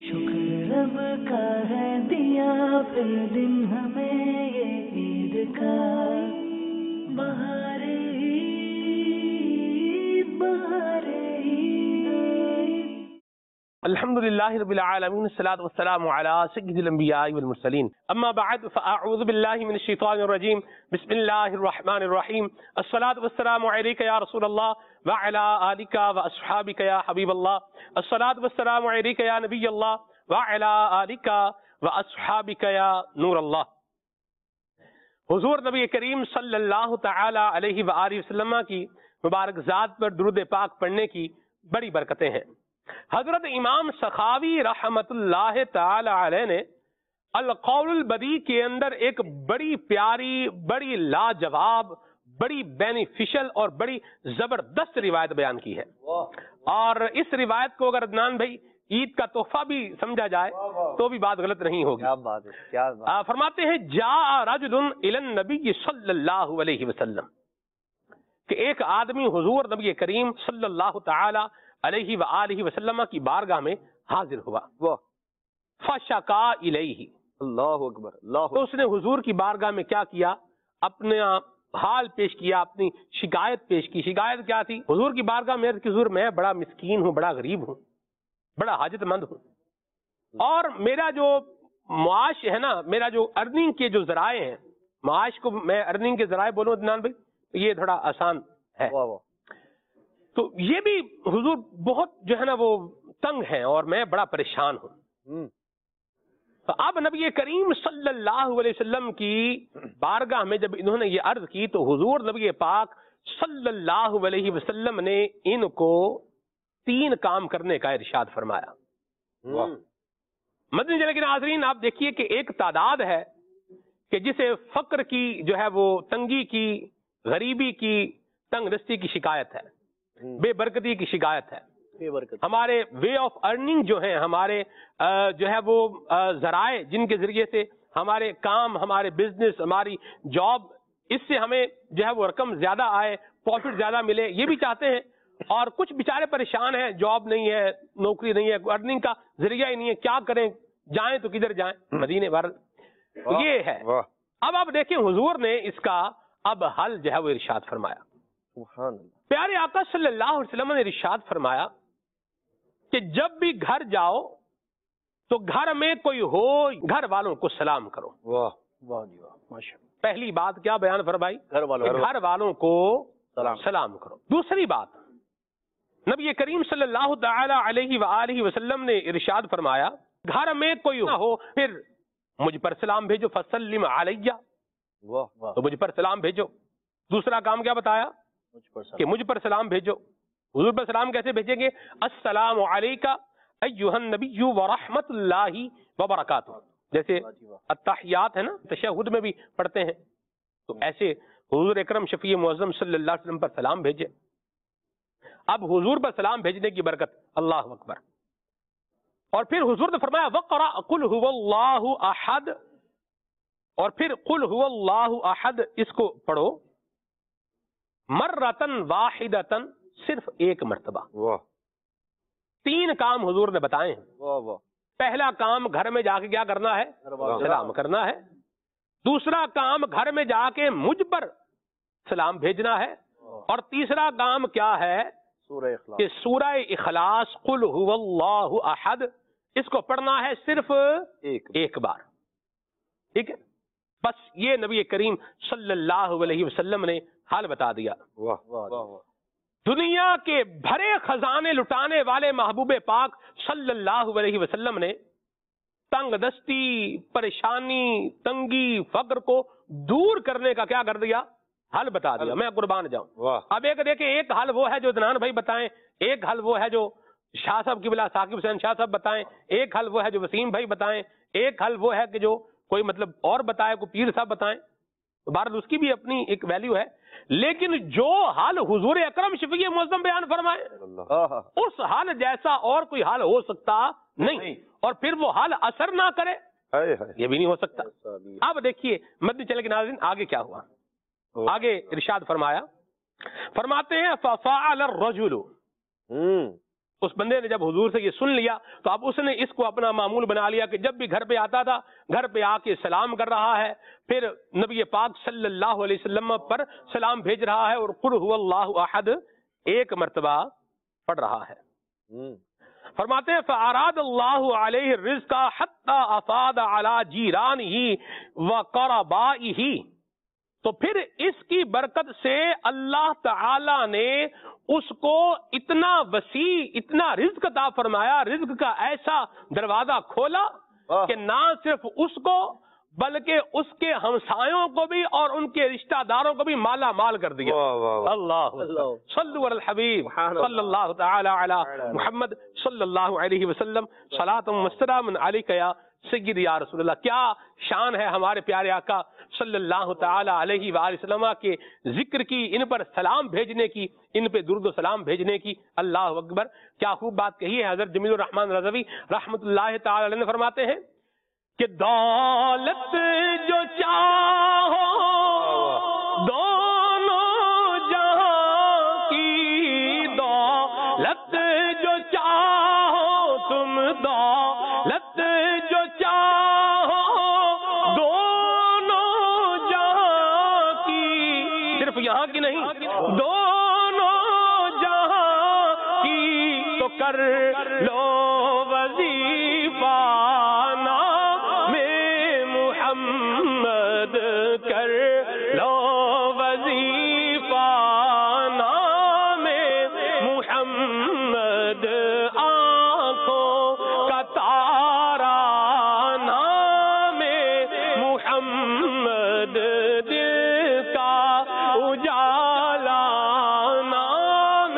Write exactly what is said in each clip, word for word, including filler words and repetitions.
شکر رب کا ہے دیا پھر دن ہمیں یہ عید کا، بہار عید بہار عید۔ الحمد للہ رب العالمین، الصلاۃ والسلام علی سید الانبیاء والمرسلین، اما بعد فاعوذ باللہ من الشیطان الرجیم، بسم اللہ الرحمن الرحیم، الصلاۃ والسلام علیک یا رسول اللہ وعلی آلک واصحابک یا حبیب اللہ، الصلاۃ والسلام علیک یا نبی اللہ وعلی آلک واصحابک یا نور اللہ۔ حضور نبی کریم صلی اللہ تعالی علیہ وآلہ وسلم کی مبارک ذات پر درود پاک پڑھنے کی بڑی برکتیں ہیں۔ حضرت امام سخاوی رحمت اللہ تعالی علیہ نے القول البدیع کے اندر ایک بڑی پیاری، بڑی لاجواب، بڑی بینیفیشل اور بڑی زبردست روایت بیان کی ہے، اور اس روایت کو اگر عدنان بھائی عید کا تحفہ بھی سمجھا جائے تو بھی بات غلط نہیں ہوگی۔ کیا بات ہے، کیا بات۔ فرماتے ہیں جاء رجل الی النبی صلی اللہ علیہ وسلم، کہ ایک آدمی حضور نبی کریم صلی اللہ تعالی علیہ وآلہ وسلم کی بارگاہ میں حاضر ہوا، فشکا الیہ، اللہ اکبر، اللہ تو اس نے حضور کی بارگاہ میں کیا کیا؟ اپنا حال پیش کیا، اپنی شکایت پیش کی۔ شکایت کیا تھی؟ حضور کی بارگاہ میں کہ حضور میں بڑا مسکین ہوں، بڑا غریب ہوں، بڑا حاجت مند ہوں، اور میرا جو معاش ہے نا، میرا جو ارننگ کے جو ذرائع ہیں، معاش کو میں ارننگ کے ذرائع بولوں عدنان بھائی، یہ تھوڑا آسان ہے، واہ واہ، تو یہ بھی حضور بہت جو ہے نا وہ تنگ ہیں اور میں بڑا پریشان ہوں۔ تو اب نبی کریم صلی اللہ علیہ وسلم کی بارگاہ میں جب انہوں نے یہ عرض کی تو حضور نبی پاک صلی اللہ علیہ وسلم نے ان کو تین کام کرنے کا ارشاد فرمایا۔ مدنی چینل کے ناظرین، آپ دیکھیے کہ ایک تعداد ہے کہ جسے فقر کی جو ہے وہ تنگی کی، غریبی کی، تنگ دستی کی شکایت ہے، بے برکتی کی شکایت ہے، ہمارے وے آف ارننگ جو ہیں، ہمارے جو ہے وہ ذرائع جن کے ذریعے سے ہمارے کام، ہمارے بزنس، ہماری جاب، اس سے ہمیں جو ہے وہ رقم زیادہ آئے، پروفٹ زیادہ ملے، یہ بھی چاہتے ہیں، اور کچھ بیچارے پریشان ہیں، جاب نہیں ہے، نوکری نہیں ہے، ارننگ کا ذریعہ ہی نہیں ہے، کیا کریں، جائیں تو کدھر جائیں؟ مدینے بھر یہ ہے۔ اب آپ دیکھیں حضور نے اس کا اب حل جو ہے وہ ارشاد فرمایا۔ پیارے آقا صلی اللہ علیہ وسلم نے ارشاد فرمایا کہ جب بھی گھر جاؤ تو گھر میں کوئی ہو، گھر والوں کو سلام کرو۔ واہ واہ جی واہ، ماشاءاللہ۔ پہلی بات کیا بیان فرمائی؟ گھر والوں گھر والوں کو سلام سلام کرو۔ دوسری بات، نبی کریم صلی اللہ تعالی علیہ وآلہ وسلم نے ارشاد فرمایا گھر میں کوئی نہ ہو پھر مجھ پر سلام بھیجو، فسلم علیہ، واہ واہ، تو مجھ پر سلام بھیجو۔ دوسرا کام کیا بتایا؟ مجھ پر سلام۔ کہ مجھ پر سلام بھیجو۔ حضور پر سلام کیسے بھیجیں گے؟ السلام علیکہ ایھا النبی ورحمت اللہ وبرکاتہ، جیسے التحیات ہے نا، تشہد میں بھی پڑھتے ہیں، تو ایسے حضور اکرم شفیع معظم صلی اللہ علیہ وسلم پر سلام بھیجے۔ اب حضور پر سلام بھیجنے کی برکت، اللہ اکبر۔ اور پھر حضور نے فرمایا وقرأ قل هو اللہ احد، اور پھر قل هو اللہ احد اس کو پڑھو مرتن واحدتن، صرف ایک مرتبہ۔ واہ، تین کام حضور نے بتائے ہیں۔ واہ واہ، پہلا کام گھر میں جا کے کیا کرنا ہے؟ سلام کرنا ہے۔ دوسرا کام گھر میں جا کے مجھ پر سلام بھیجنا ہے، اور تیسرا کام کیا ہے سورہ اخلاص، کہ سورہ اخلاص قل هو اللہ احد اس کو پڑھنا ہے صرف ایک ایک بار، ٹھیک ہے؟ بس یہ نبی کریم صلی اللہ علیہ وسلم نے حال بتا دیا۔ واہ واہ واہ، دنیا کے بھرے خزانے لٹانے والے محبوب پاک صلی اللہ علیہ وسلم نے تنگ دستی، پریشانی، تنگی، فقر کو دور کرنے کا کیا کر دیا؟ حل بتا دیا۔ میں قربان جاؤں۔ اب ایک دیکھیں، ایک حل وہ ہے جو عدنان بھائی بتائیں، ایک حل وہ ہے جو شاہ صاحب کی بلا ثاقب حسین شاہ صاحب بتائیں، ایک حل وہ ہے جو وسیم بھائی بتائیں، ایک حل وہ ہے کہ جو کوئی مطلب اور بتائے، کوئی پیر صاحب بتائیں، بہرحال اس کی بھی اپنی ایک ویلیو ہے، لیکن جو حال حضور اکرم شفیع معظم بیان فرمائے اس حال جیسا اور کوئی حال ہو سکتا نہیں، اور پھر وہ حال اثر نہ کرے یہ بھی نہیں ہو سکتا۔ اب دیکھیے مدنی چینل کے ناظرین آگے کیا ہوا، آگے ارشاد فرمایا، فرماتے ہیں ففعل الرجل، اس بندے نے جب حضور سے یہ سن لیا تو اب اس نے اس کو اپنا معمول بنا لیا کہ جب بھی گھر پہ آتا تھا گھر پہ آ کے سلام کر رہا ہے، پھر نبی پاک صلی اللہ علیہ وسلم پر سلام بھیج رہا ہے اور قل هو اللہ احد ایک مرتبہ پڑھ رہا ہے۔ فرماتے ہیں فَأَرَادَ اللَّهُ عَلَيْهِ الرِّزْقَ حَتَّى أَفَاضَ عَلَى جِيرَانِهِ وَقَرَبَائِهِ، تو پھر اس کی برکت سے اللہ تعالی نے اس کو اتنا وسیع اتنا رزق عطا فرمایا، رزق کا ایسا دروازہ کھولا کہ نہ صرف اس کو بلکہ اس کے ہمسایوں کو بھی اور ان کے رشتہ داروں کو بھی مالا مال کر دیا۔ اللہ صلو علی الحبیب صلی اللہ تعالی علی محمد صلی اللہ علیہ وسلم، صلاۃ و سلام علیک یا سیدی یا رسول اللہ۔ کیا شان ہے ہمارے پیارے آقا صلی اللہ تعالی علیہ وآلہ وسلم کے ذکر کی، ان پر سلام بھیجنے کی، ان پہ درود و سلام بھیجنے کی۔ اللہ اکبر، کیا خوب بات کہی ہے حضرت جمیل الرحمن رضوی رحمۃ اللہ تعالی علیہ نے، فرماتے ہیں کہ دولت جو چاہو دونوں جہاں کی، دولت جو چاہو تم دولت جو چاہو دونوں جہاں کی، صرف یہاں کی نہیں دونوں جہاں کی، تو کر لو وظیفہ کر لو وظیفہ نام محمد، آنکھوں کا تارا نام محمد، دل کا اجالا نام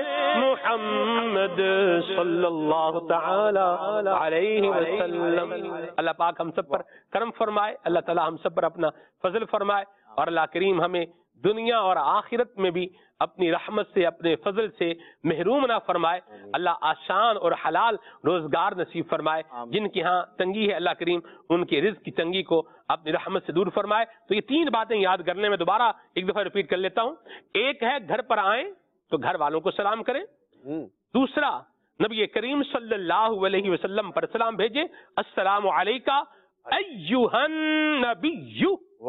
محمد صلی اللہ تعالی علیہ وسلم۔ اللہ پاک ہم سب پر کرم فرمائے، اللہ تعالی ہم سب پر اپنا فضل فرمائے، اور اللہ کریم ہمیں دنیا اور آخرت میں بھی اپنی رحمت سے اپنے فضل سے محروم نہ فرمائے۔ اللہ آسان اور حلال روزگار نصیب فرمائے، جن کے ہاں تنگی ہے اللہ کریم ان کے رزق کی تنگی کو اپنی رحمت سے دور فرمائے۔ تو یہ تین باتیں یاد کرنے میں دوبارہ ایک دفعہ ریپیٹ کر لیتا ہوں۔ ایک ہے گھر پر آئیں تو گھر والوں کو سلام کریں، دوسرا نبی کریم صلی اللہ علیہ وسلم پر سلام بھیجیں، السلام علیکہ ایھا النبی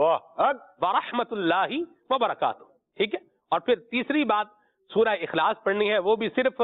ورحمۃ اللہ وبرکاتہ، ٹھیک ہے۔ اور پھر تیسری بات سورہ اخلاص پڑھنی ہے، وہ بھی صرف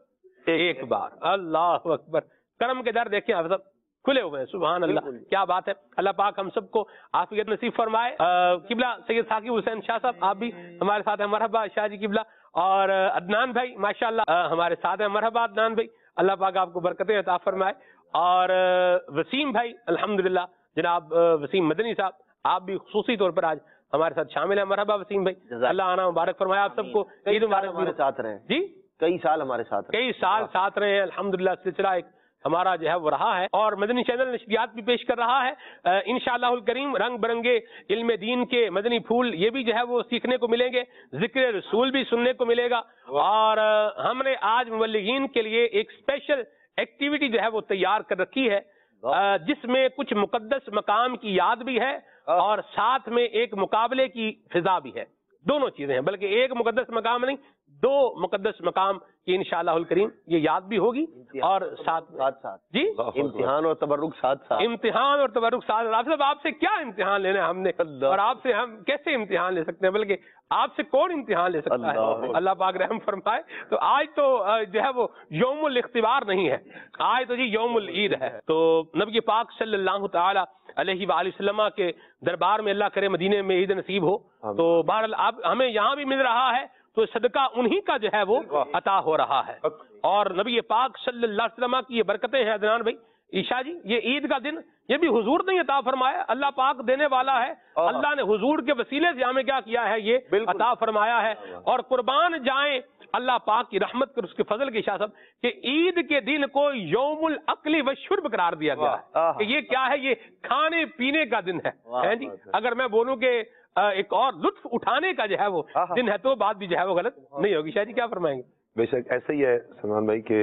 ایک بار۔ اللہ اکبر، کرم کے در دیکھیں آپ سب کھلے ہوئے ہیں، سبحان اللہ، کیا بات ہے۔ اللہ پاک ہم سب کو عافیت نصیب فرمائے۔ قبلہ سید ثاقب حسین شاہ صاحب آپ بھی ہمارے ساتھ ہیں، مرحبا شاہ جی قبلہ، اور عدنان بھائی ماشاءاللہ ہمارے ساتھ ہیں، مرحبا عدنان بھائی، اللہ پاک آپ کو برکتیں عطا فرمائے۔ اور وسیم بھائی الحمدللہ، جناب وسیم مدنی صاحب آپ بھی خصوصی طور پر آج ہمارے ساتھ شامل ہیں، مرحبا وسیم بھائی، اللہ آنا مبارک فرمائے آپ سب کو، عید مبارک۔ ہمارے ساتھ رہے جی، کئی سال ہمارے ساتھ کئی سال ساتھ رہے ہیں الحمدللہ، سلسلہ ایک ہمارا جو ہے وہ رہا ہے، اور مدنی چینل نشریات بھی پیش کر رہا ہے انشاءاللہ الکریم۔ رنگ برنگے علم دین کے مدنی پھول یہ بھی جو ہے وہ سیکھنے کو ملیں گے، ذکر رسول بھی سننے کو ملے گا، اور ہم نے آج مبلغین کے لیے ایک اسپیشل ایکٹیویٹی جو ہے وہ تیار کر رکھی ہے، جس میں کچھ مقدس مقام کی یاد بھی ہے اور ساتھ میں ایک مقابلے کی فضا بھی ہے، دونوں چیزیں ہیں، بلکہ ایک مقدس مقام نہیں دو مقدس مقام کی انشاءاللہ الکریم یہ یاد بھی ہوگی، اور ساتھ ساتھ ساتھ جی امتحان اور تبرک ساتھ ساتھ امتحان اور تبرک ساتھ۔ آپ صاحب آپ سے کیا امتحان لینا ہے ہم نے، اور آپ سے ہم کیسے امتحان لے سکتے ہیں، بلکہ آپ سے کون امتحان لے سکتا ہے، اللہ پاک رحم فرمائے۔ تو آج تو جو ہے وہ یوم الاختبار نہیں ہے، آج تو جی یوم العید ہے۔ تو نبی پاک صلی اللہ تعالی علیہ وآلہ وسلم کے دربار میں اللہ کرے مدینے میں عید نصیب ہو، تو بہرحال اب ہمیں یہاں بھی مل رہا ہے تو صدقہ انہی کا جو ہے وہ عطا ہو رہا ہے، اور نبی پاک صلی اللہ علیہ وسلم کی یہ برکتیں ہیں عدنان بھائی عیشا جی، یہ عید کا دن یہ بھی حضور نے عطا فرمایا، اللہ پاک دینے والا ہے، اللہ نے حضور کے وسیلے سے ہمیں کیا کیا ہے، یہ عطا فرمایا ہے، اور قربان جائیں اللہ پاک کی رحمت کر اس کے فضل کے شاہ صاحب کہ عید کے دن کو یوم الاکل و شرب قرار دیا گیا ہے، کہ یہ کیا ہے، یہ کھانے پینے کا دن ہے جی۔ اگر میں بولوں کہ ایک اور لطف اٹھانے کا جو ہے وہ دن ہے تو بات بھی جو ہے وہ غلط نہیں ہوگی، شاہ جی کیا فرمائیں گے؟ بے شک ایسا ہی ہے سلمان بھائی کہ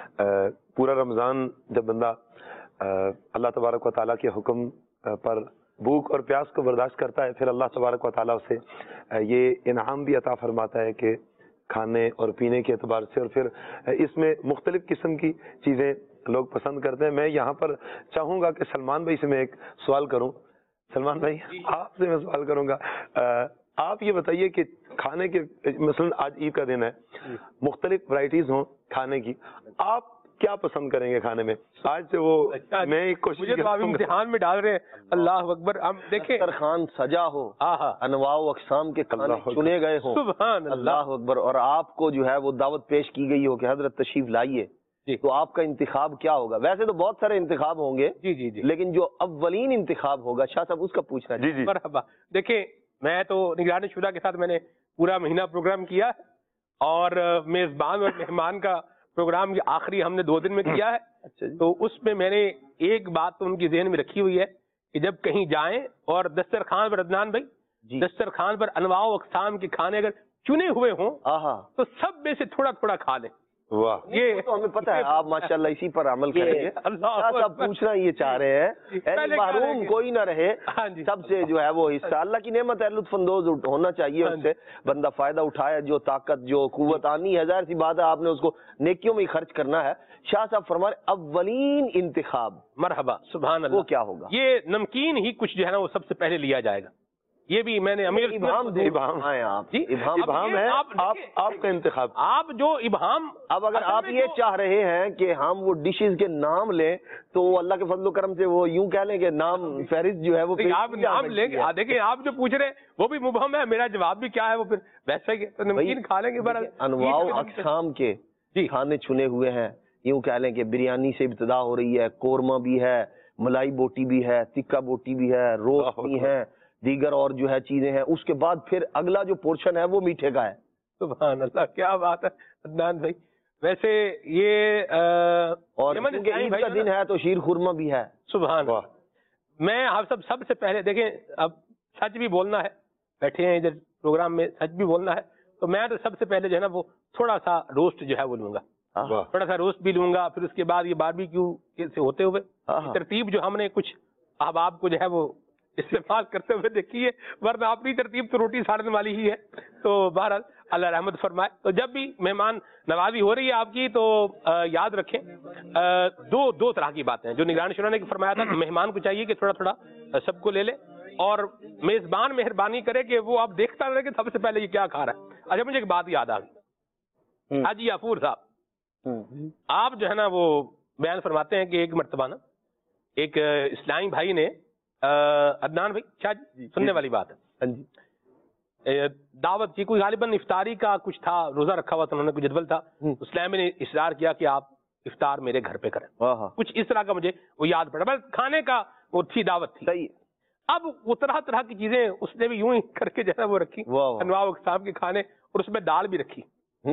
پورا رمضان جب بندہ اللہ تبارک و تعالیٰ کے حکم پر بھوک اور پیاس کو برداشت کرتا ہے، پھر اللہ تبارک و تعالیٰ اسے یہ انعام بھی عطا فرماتا ہے کہ کھانے اور پینے کے اعتبار سے، اور پھر اس میں مختلف قسم کی چیزیں لوگ پسند کرتے ہیں. میں یہاں پر چاہوں گا کہ سلمان بھائی سے میں ایک سوال کروں. سلمان بھائی آپ سے میں سوال کروں گا، آپ یہ بتائیے کہ کھانے کے مثلا آج عید کا دن ہے، مختلف ورائٹیز ہوں کھانے کی، آپ کیا پسند کریں گے کھانے میں؟ آج سے وہ میں ایک کوشش امتحان میں ڈال رہے ہیں. اللہ اکبر. ہم دیکھیں دسترخوان سجا ہو، انواع و اقسام کے کھانے چنے گئے ہوں، سبحان اللہ اکبر، اور آپ کو جو ہے وہ دعوت پیش کی گئی ہو کہ حضرت تشریف لائیے، تو آپ کا انتخاب کیا ہوگا؟ ویسے تو بہت سارے انتخاب ہوں گے، جی جی جی، لیکن جو اولین انتخاب ہوگا شاہ صاحب اس کا پوچھنا ہے. جی جی مرحبا. دیکھیں میں تو نگران شورا کے ساتھ میں نے پورا مہینہ پروگرام کیا ہے، اور میزبان اور مہمان کا پروگرام یہ آخری ہم نے دو دن میں کیا ہے. اچھا جی. تو اس میں میں نے ایک بات تو ان کی ذہن میں رکھی ہوئی ہے کہ جب کہیں جائیں اور دسترخوان پر، عدنان بھائی جی. دسترخوان پر انواع و اقسام کے کھانے اگر چنے ہوئے ہوں آہا، تو سب میں سے تھوڑا تھوڑا کھا لیں. واہ، یہ تو ہمیں پتہ ہے آپ ماشاءاللہ اسی پر عمل کریں گے. اللہ شاہ صاحب پوچھنا یہ چاہ رہے ہیں یعنی محروم کوئی نہ رہے ہاں جی، سب سے جو ہے وہ حصہ. اللہ کی نعمت ہے، لطف اندوز ہونا چاہیے اس سے، بندہ فائدہ اٹھائے. جو طاقت جو قوت آنی ہے ظاہر سی بات ہے آپ نے اس کو نیکیوں میں ہی خرچ کرنا ہے. شاہ صاحب فرمائے اولین انتخاب مرحبا سبحان اللہ وہ کیا ہوگا؟ یہ نمکین ہی کچھ جو ہے نا وہ سب سے پہلے لیا جائے گا. یہ بھی میں نے امیر ابہام دور ابہام آئے آپ جی ابہام ابہام ہے. آپ آپ آپ کا انتخاب. آپ جو ابہام، اب اگر اصل آپ میں یہ جو- چاہ رہے ہیں کہ ہم وہ ڈشز کے نام لیں تو اللہ کے فضل و کرم سے وہ یوں کہہ لیں کہ نام فہرست جو ہے وہ دیکھیں، آپ پیش کی جا نام سکتی لیں ہے. گے. دیکھیں آپ جو پوچھ رہے ہیں وہ بھی مبہم ہے، میرا جواب بھی کیا ہے وہ پھر ویسا ہی ہے. تو نمکین کھا لیں گے. دیکھیں، انواع و اقسام کے جی کھانے چنے ہوئے ہیں. یوں کہہ لیں کہ بریانی سے ابتدا ہو رہی ہے، قورمہ بھی ہے، ملائی بوٹی بھی ہے، تکہ بوٹی بھی ہے، روسٹ بھی ہے، دیگر اور جو ہے چیزیں ہیں. اس کے بعد پھر اگلا جو پورشن ہے وہ میٹھے کا ہے. سبحان اللہ کیا بات ہے عدنان بھائی. ویسے یہ اور یمن کیونکہ اسلامی عید کا بھائی دن ہے تو شیر خورمہ بھی ہے. سبحان اللہ. میں آپ سب سب سے پہلے دیکھیں، اب سچ بھی بولنا ہے، بیٹھے ہیں ادھر پروگرام میں، سچ بھی بولنا ہے. تو میں تو سب سے پہلے جو ہے نا وہ تھوڑا سا روسٹ جو ہے وہ لوں گا، تھوڑا سا روسٹ بھی لوں گا. پھر اس کے بعد یہ باربیکیو سے ہوتے ہوئے ترتیب جو ہم نے کچھ احباب کو جو ہے وہ استعمال کرتے ہوئے دیکھی ہے، ورنہ اپنی ترتیب تو روٹی ساڑھنے والی ہی ہے. تو بہرحال اللہ رحمت فرمائے. تو جب بھی مہمان نوازی ہو رہی ہے آپ کی تو یاد رکھیں دو دو طرح کی باتیں ہیں جو نگران شورا نے فرمایا تھا. مہمان کو چاہیے کہ تھوڑا تھوڑا سب کو لے لے، اور میزبان مہربانی کرے کہ وہ آپ دیکھتا رہے کہ سب سے پہلے یہ کیا کھا رہا ہے. اچھا مجھے ایک بات یاد آ گئی. حاجی غفور صاحب آپ جو ہے نا وہ بیان فرماتے ہیں کہ ایک مرتبہ نا ایک اسلامی بھائی نے، عدنان بھائی کیا سننے والی بات ہے، دعوت کی کوئی غالباً افطاری کا کچھ تھا، روزہ رکھا ہوا تھا انہوں نے، کوئی جدول تھا. اسلامی نے اصرار کیا کہ آپ افطار میرے گھر پہ کریں. کچھ اس طرح کا مجھے وہ یاد پڑا، بس کھانے کا وہ تھی دعوت تھی. صحیح. اب وہ طرح طرح کی چیزیں اس نے بھی یوں ہی کر کے جو ہے وہ رکھی، انواع و اقسام کے کھانے، اور اس میں دال بھی رکھی.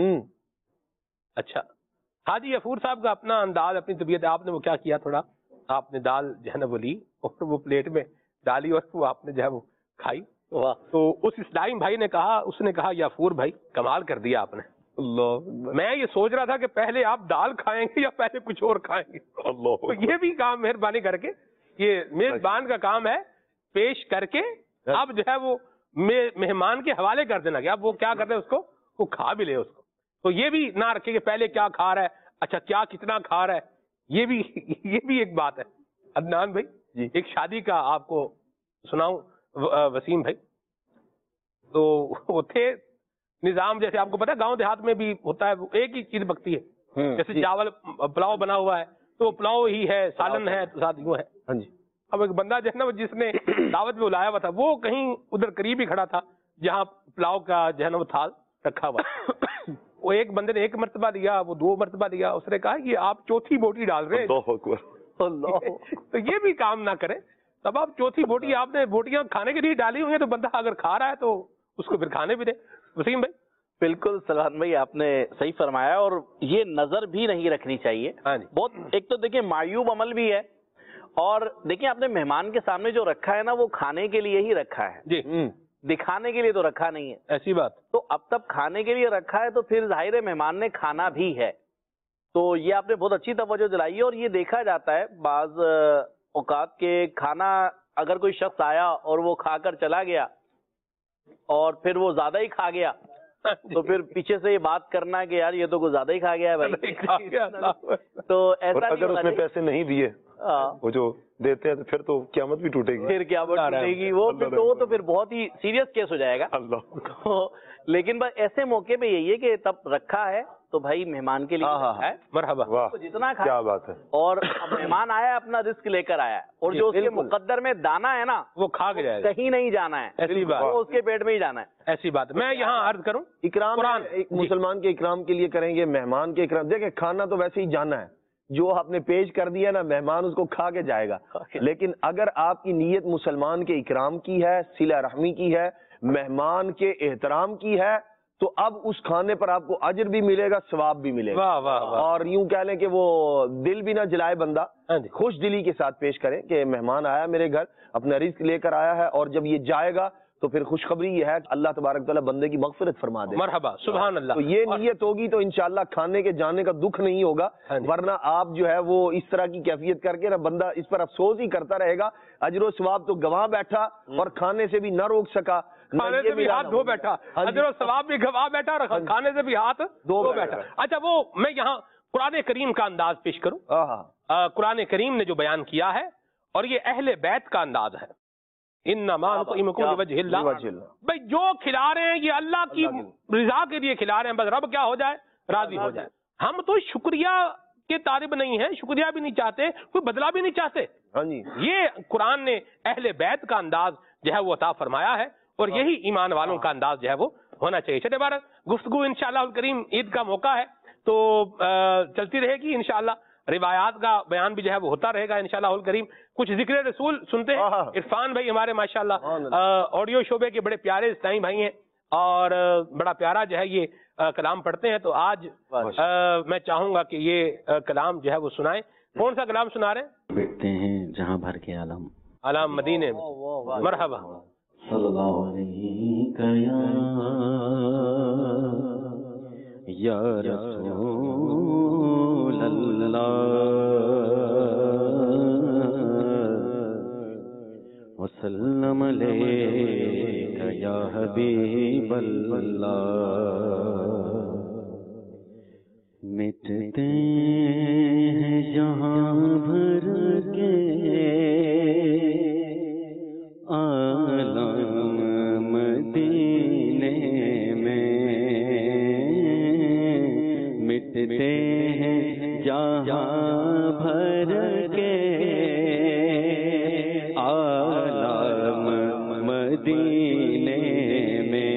اچھا حاجی غفور صاحب کا اپنا انداز، اپنی طبیعت. آپ نے وہ کیا کیا، تھوڑا آپ نے دال جو ہے نا وہ لی اور وہ پلیٹ میں ڈالی اور وہ آپ نے جو ہے وہ کھائی. تو اس اسلام بھائی نے کہا، اس نے کہا غفور بھائی کمال کر دیا آپ نے. اللہ، میں یہ سوچ رہا تھا کہ پہلے آپ دال کھائیں گے یا پہلے کچھ اور کھائیں گے. اللہ، تو یہ بھی کام مہربانی کر کے، یہ میزبان کا کام ہے پیش کر کے اب جو ہے وہ مہمان کے حوالے کر دینا کہ اب وہ کیا کرتے ہیں اس کو وہ کھا بھی لے اس کو. تو یہ بھی نہ رکھے کہ پہلے کیا کھا رہا ہے، اچھا کیا کتنا کھا رہا ہے. یہ بھی یہ بھی ایک بات ہے. عدنان بھائی جی ایک شادی کا آپ کو سناؤں وسیم بھائی. تو وہ تھے نظام، جیسے آپ کو پتا ہے گاؤں دیہات میں بھی ہوتا ہے ایک ہی چیز پکتی ہے، جیسے چاول پلاؤ بنا ہوا ہے تو پلاؤ ہی ہے، سالن ہے تو ساتھ یوں ہے. ہاں جی. اب ایک بندہ جو ہے نا وہ جس نے دعوت میں بلایا ہوا تھا وہ کہیں ادھر قریب ہی کھڑا تھا جہاں پلاؤ کا جو ہے نا وہ تھال رکھا ہوا. وہ ایک بندے نے ایک مرتبہ دیا، وہ دو مرتبہ دیا. اس نے کہا یہ آپ چوتھی بوٹی ڈال رہے ہیں. تو یہ بھی کام نہ کریں. تب آپ چوتھی بوٹی آپ نے بوٹیاں کھانے کے لیے ڈالی ہوئی ہیں تو بندہ اگر کھا رہا ہے تو اس کو پھر کھانے بھی دے. وسیم بھائی بالکل سلمان بھائی آپ نے صحیح فرمایا، اور یہ نظر بھی نہیں رکھنی چاہیے. بہت ایک تو دیکھیں معیوب عمل بھی ہے، اور دیکھیں آپ نے مہمان کے سامنے جو رکھا ہے نا وہ کھانے کے لیے ہی رکھا ہے جی، دکھانے کے لیے تو رکھا نہیں ہے. ایسی بات. تو اب تک کھانے کے لیے رکھا ہے تو پھر ظاہر ہے مہمان نے کھانا بھی ہے. تو یہ آپ نے بہت اچھی توجہ دلائی ہے. اور یہ دیکھا جاتا ہے بعض اوقات کے کھانا اگر کوئی شخص آیا اور وہ کھا کر چلا گیا اور پھر وہ زیادہ ہی کھا گیا تو پھر پیچھے سے یہ بات کرنا کہ یار یہ تو کچھ زیادہ ہی کھا گیا ہے بھائی. تو ایسا اگر اس نے پیسے نہیں دیے وہ جو دیتے ہیں تو پھر تو قیامت بھی ٹوٹے گی. پھر قیامت ٹوٹے گی وہ تو تو پھر بہت ہی سیریس کیس ہو جائے گا. اللہ. لیکن بس ایسے موقع پہ یہی ہے کہ تب رکھا ہے تو بھائی مہمان کے لیے ہے. مرحبا. واہ جتنا کھائے کیا بات ہے. اور مہمان آیا اپنا رزق لے کر آیا اور جو اس کے مقدر میں دانا ہے نا وہ کھا کے جائے گا. کہیں نہیں جانا ہے. ایسی بات. وہ اس کے پیٹ میں ہی جانا ہے. ایسی بات. میں یہاں عرض کروں اکرام قرآن ایک مسلمان کے اکرام کے لیے کریں گے, مہمان کے اکرام. دیکھیں کھانا تو ویسے ہی جانا ہے, جو آپ نے پیش کر دیا نا مہمان اس کو کھا کے جائے گا. لیکن اگر آپ کی نیت مسلمان کے اکرام کی ہے, صلہ رحمی کی ہے, مہمان کے احترام کی ہے, تو اب اس کھانے پر آپ کو اجر بھی ملے گا, ثواب بھی ملے گا. واہ واہ واہ. اور یوں کہہ لیں کہ وہ دل بھی نہ جلائے بندہ, خوش دلی کے ساتھ پیش کریں کہ مہمان آیا میرے گھر, اپنا رزق لے کر آیا ہے, اور جب یہ جائے گا تو پھر خوشخبری یہ ہے کہ اللہ تبارک تعالیٰ بندے کی مغفرت فرما دے. مرحبا. سبحان اللہ. تو یہ نیت ہوگی تو انشاءاللہ کھانے کے جانے کا دکھ نہیں ہوگا, ورنہ آپ جو ہے وہ اس طرح کی کیفیت کر کے نا بندہ اس پر افسوس ہی کرتا رہے گا. اجر و ثواب تو گواہ بیٹھا اور کھانے سے بھی نہ روک سکا, کھانے سے بھی ہاتھ دھو بیٹھا, اجر و ثواب بھی گواہ بیٹھا اور کھانے سے بھی ہاتھ دھو بیٹھا. اچھا وہ میں یہاں قرآن کریم کا انداز پیش کروں. قرآن کریم نے جو بیان کیا ہے اور یہ اہل بیت کا انداز ہے. انما نطعمکم لوجہ اللہ. بھائی جو کھلا رہے ہیں یہ اللہ کی رضا کے لیے کھلا رہے ہیں, بس رب کیا ہو جائے, راضی ہو جائے. ہم تو شکریہ کے طالب نہیں ہیں, شکریہ بھی نہیں چاہتے, کوئی بدلہ بھی نہیں چاہتے. یہ قرآن نے اہل بیت کا انداز جو ہے وہ عطا فرمایا ہے, اور یہی ایمان والوں کا انداز جو ہے وہ ہونا چاہیے. چلے بارہ گفتگو انشاءاللہ الکریم عید کا موقع ہے تو چلتی رہے گی انشاءاللہ. روایات کا بیان بھی جو ہے وہ ہوتا رہے گا انشاءاللہ الکریم. کچھ ذکر رسول سنتے ہیں. عرفان بھائی ہمارے ماشاءاللہ آڈیو شعبے کے بڑے پیارے اسلامی بھائی ہیں اور بڑا پیارا جو ہے یہ کلام پڑھتے ہیں. تو آج میں چاہوں گا کہ یہ کلام جو ہے وہ سنائیں. کون سا کلام سنا رہے ہیں؟ بیٹھتے ہیں جہاں بھر کے عالم عالم مدینے میں. مرحبا. صلی اللہ علیہ یا رسول اللہ وسلم علیکہ یا حبیب اللہ. مٹتے ہیں جہاں بھر کے عالم مدینے میں, مٹتے ہیں جہاں بھر کے عالم مدینے میں,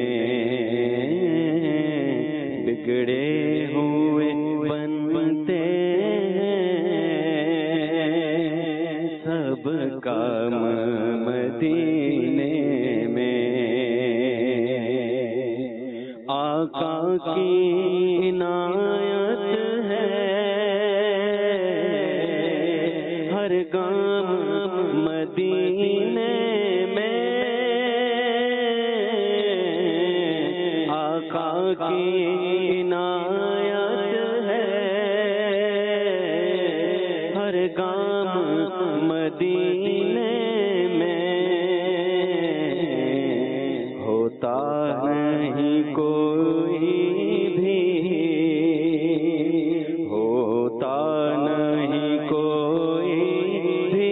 بگڑے ہوئے بنتے سب کام مدینے میں. آقا کی عنایت ہے ہر گام مدینے میں, آقا کی عنایت ہے ہر گام مدینے میں. ہوتا نہیں کوئی بھی, ہوتا نہیں کوئی بھی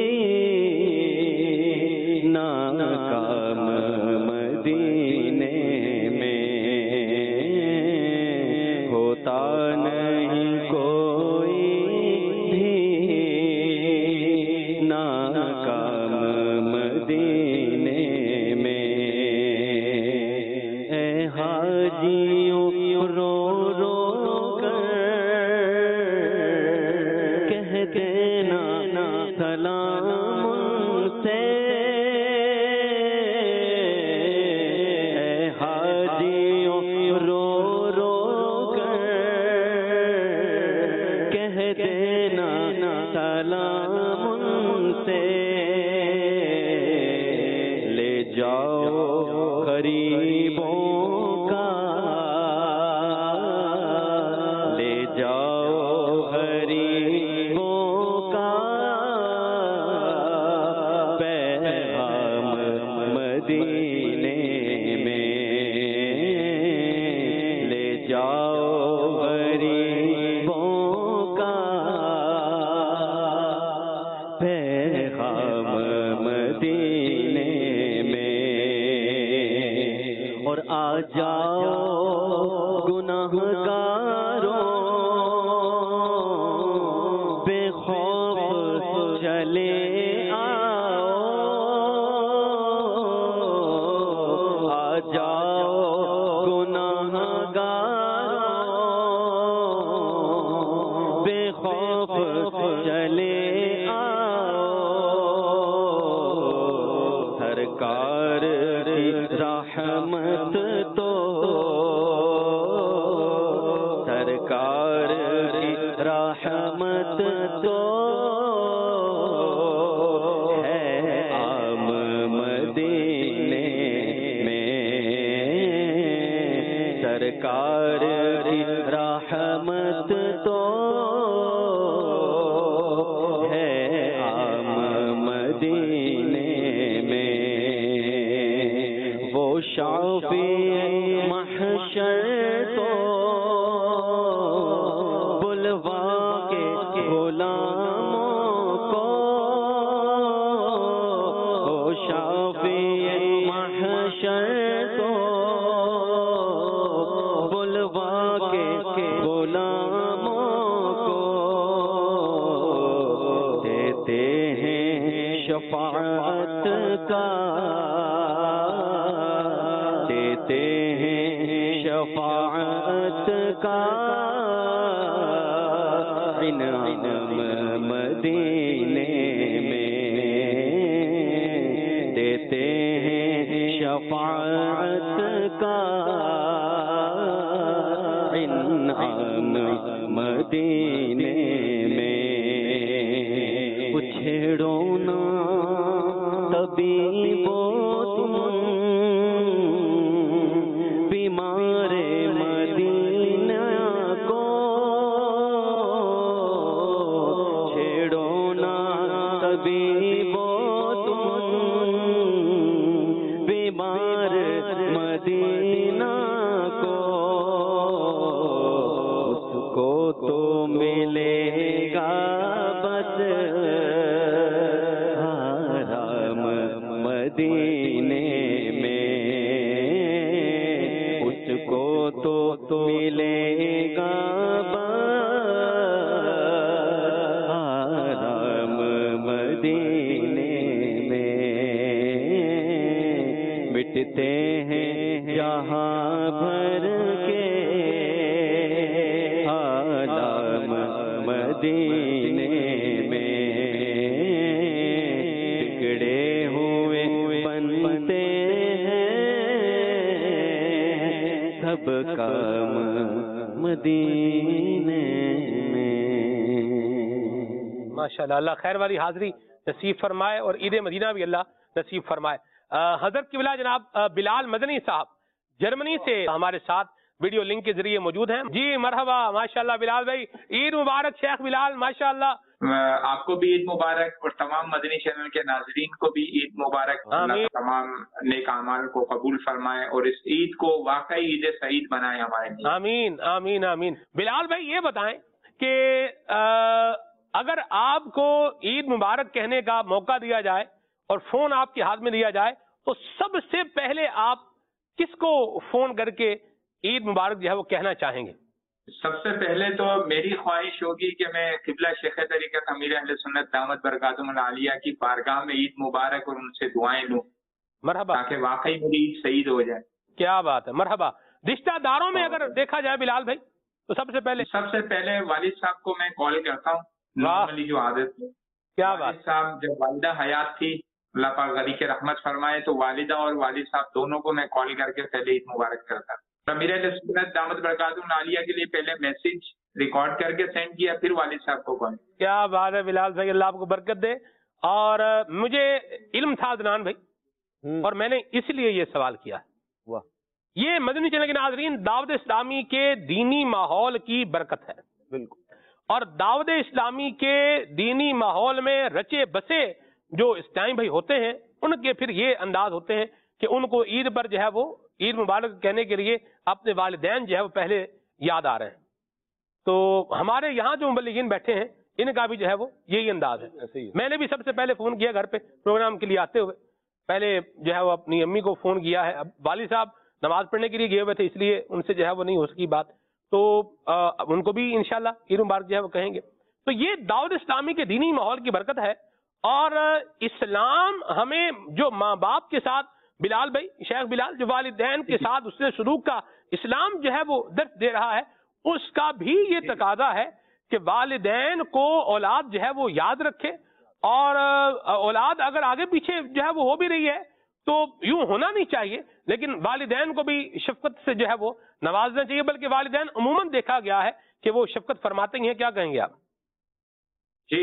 ناکام مدینے میں, ہوتا نہیں کوئی بھی ناکام مدینے میں. اے حاجیوں رو رو کر کہہ دینا سلام ان سے, اے حاجیوں رو رو کر کہہ دینا سلام ان سے. لے جاؤ غریبوں کا, لے جاؤ غریبوں کا پیغام مدینے میں. جاؤ گنہگاروں بے خوف چلے آؤ، آ جاؤ گنہگاروں بے خوف چلے سرکار کی رحمت تو سرکار کی رحمت تو ہے عام مدینے میں، سرکار کی رحمت تو ہے عام مدینے شافی محشر تو بلوا کے غلاموں کو، او شافی محشر تو بلوا کے غلاموں کو دیتے ہیں شفاعت کا، دیتے ہیں شفاعت کا انعام مدینے میں، دیتے ہیں شفاعت کا انعام مدینے میں۔ چھیڑو نا طبیبو تم بیمار مدینہ کو، چھیڑو نا طبیبو تم بیمار مدینہ کو، اس کو تو ملے گا بس آرام مدینے میں، اس کو تو ملے گا آرام مدینے میں، مٹتے ہیں جہاں بھر کے آلام مدینے میں، بگڑے ہوئے بنتے سب کام مدینے میں۔ ماشاءاللہ، اللہ خیر والی حاضری نصیب فرمائے اور عید مدینہ بھی اللہ نصیب فرمائے۔ حضرت قبلہ جناب بلال مدنی صاحب جرمنی سے ہمارے ساتھ ویڈیو لنک کے ذریعے موجود ہیں۔ جی مرحبا، ماشاءاللہ بلال بھائی، عید مبارک شیخ بلال، ماشاءاللہ۔ آپ کو بھی عید مبارک اور تمام مدنی چینل کے ناظرین کو بھی عید مبارک، اللہ تمام نیک اعمال کو قبول فرمائے اور اس عید کو واقعی عید سعید بنائے ہمارے لیے۔ آمین آمین آمین۔ بلال بھائی یہ بتائیں کہ اگر آپ کو عید مبارک کہنے کا موقع دیا جائے اور فون آپ کے ہاتھ میں دیا جائے تو سب سے پہلے آپ کس کو فون کر کے عید مبارک جو ہے وہ کہنا چاہیں گے؟ سب سے پہلے تو میری خواہش ہوگی کہ میں قبلہ شیخ طریقت امیر اہل سنت دامت برکاتہم العالیہ کی بارگاہ میں عید مبارک اور ان سے دعائیں لوں، مرحبا، تاکہ واقعی میری عید سعید ہو جائے۔ کیا بات ہے، مرحبا۔ رشتہ داروں میں اگر دیکھا جائے بلال بھائی تو سب سے پہلے سب سے پہلے والد صاحب کو میں کال کرتا ہوں، نارملی جو عادت ہے۔ کیا بات۔ والد صاحب جب والدہ حیات تھی، اللہ پاک غریق رحمت فرمائے، تو والدہ اور والد صاحب دونوں کو میں کال کر کے پہلے عید مبارک کرتا۔ امیر اہل سنت دامت برکاتہم العالیہ کے لیے پہلے میسج ریکارڈ کر کے سینڈ کیا، پھر والد صاحب کو کال۔ کیا بات ہے بلال بھائی، اللہ آپ کو برکت دے۔ اور مجھے علم تھا عدنان بھائی، اور میں نے اس لیے یہ سوال کیا ہے، یہ مدنی چینل کے ناظرین دعوت اسلامی کے دینی ماحول کی برکت ہے، بالکل، اور دعوت اسلامی کے دینی ماحول میں رچے بسے جو اسلامی بھائی ہوتے ہیں ان کے پھر یہ انداز ہوتے ہیں کہ ان کو عید پر جو ہے وہ عید مبارک کہنے کے لیے اپنے والدین جو ہے وہ پہلے یاد آ رہے ہیں۔ تو ہمارے یہاں جو مبلغین بیٹھے ہیں ان کا بھی جو ہے وہ یہی انداز ہے۔ میں نے بھی سب سے پہلے فون کیا گھر پہ پروگرام کے لیے آتے ہوئے، پہلے جو ہے وہ اپنی امی کو فون کیا ہے، اب والد صاحب نماز پڑھنے کے لیے گئے ہوئے تھے، اس لیے ان سے جو ہے وہ نہیں ہو سکی بات، تو آ, ان کو بھی انشاءاللہ عید مبارک جو ہے وہ کہیں گے۔ تو یہ دعوت اسلامی کے دینی ماحول کی برکت ہے، اور اسلام ہمیں جو ماں باپ کے ساتھ، بلال بھائی، شیخ بلال، جو والدین کے ساتھ اس نے سلوک کا اسلام جو ہے وہ درس دے رہا ہے، اس کا بھی یہ تقاضا ہے کہ والدین کو اولاد جو ہے وہ یاد رکھے، اور اولاد اگر آگے پیچھے جو ہے وہ ہو بھی رہی ہے تو یوں ہونا نہیں چاہیے، لیکن والدین کو بھی شفقت سے جو ہے وہ نوازنا چاہیے، بلکہ والدین عموماً دیکھا گیا ہے کہ وہ شفقت فرماتے ہیں۔ کیا کہیں گے آپ؟ جی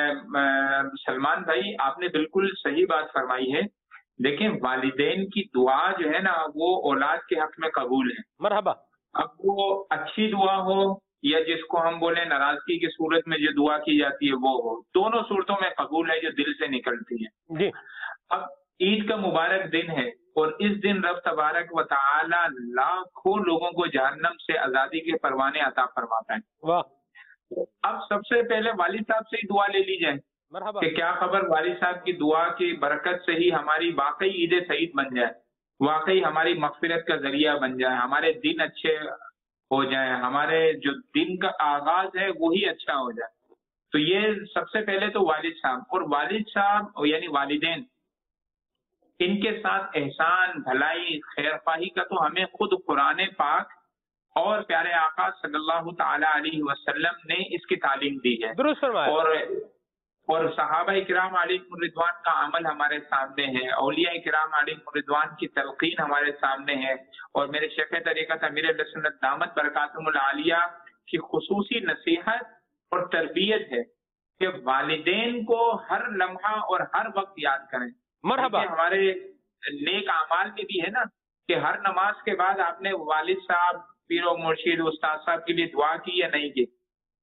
سلمان بھائی، آپ نے بالکل صحیح بات فرمائی ہے۔ دیکھیں، والدین کی دعا جو ہے نا وہ اولاد کے حق میں قبول ہے۔ مرحبا۔ اب وہ اچھی دعا ہو یا جس کو ہم بولیں ناراضگی کی صورت میں جو دعا کی جاتی ہے وہ ہو، دونوں صورتوں میں قبول ہے جو دل سے نکلتی ہے۔ جی۔ اب عید کا مبارک دن ہے، اور اس دن رب تبارک و تعالی لاکھوں لوگوں کو جہنم سے آزادی کے پروانے عطا فرماتا ہے۔ واہ۔ اب سب سے پہلے والد صاحب سے ہی دعا لے لی جائے مرحبا۔ کہ کیا خبر والد صاحب کی دعا کی برکت سے ہی ہماری واقعی عید سعید بن جائے، واقعی ہماری مغفرت کا ذریعہ بن جائے، ہمارے دن اچھے ہو جائیں، ہمارے جو دن کا آغاز ہے وہی اچھا ہو جائے۔ تو یہ سب سے پہلے تو والد صاحب، اور والد صاحب یعنی والدین، ان کے ساتھ احسان، بھلائی، خیر خواہی کا تو ہمیں خود قرآن پاک اور پیارے آقا صلی اللہ تعالی علیہ وسلم نے اس کی تعلیم دی ہے، درست فرمایا۔ اور اور صحابہ کرام علیہم رضوان کا عمل ہمارے سامنے ہے، اولیاء کرام علیہم رضوان کی تلقین ہمارے سامنے ہے، اور میرے شیخ طریقت امیر اہل سنت دامت برکاتہم العالیہ کی خصوصی نصیحت اور تربیت ہے کہ والدین کو ہر لمحہ اور ہر وقت یاد کریں۔ مرحبا۔ ہمارے نیک اعمال میں بھی ہے نا کہ ہر نماز کے بعد آپ نے والد صاحب، پیر و مرشید، استاد صاحب کے لیے دعا کی یا نہیں کی؟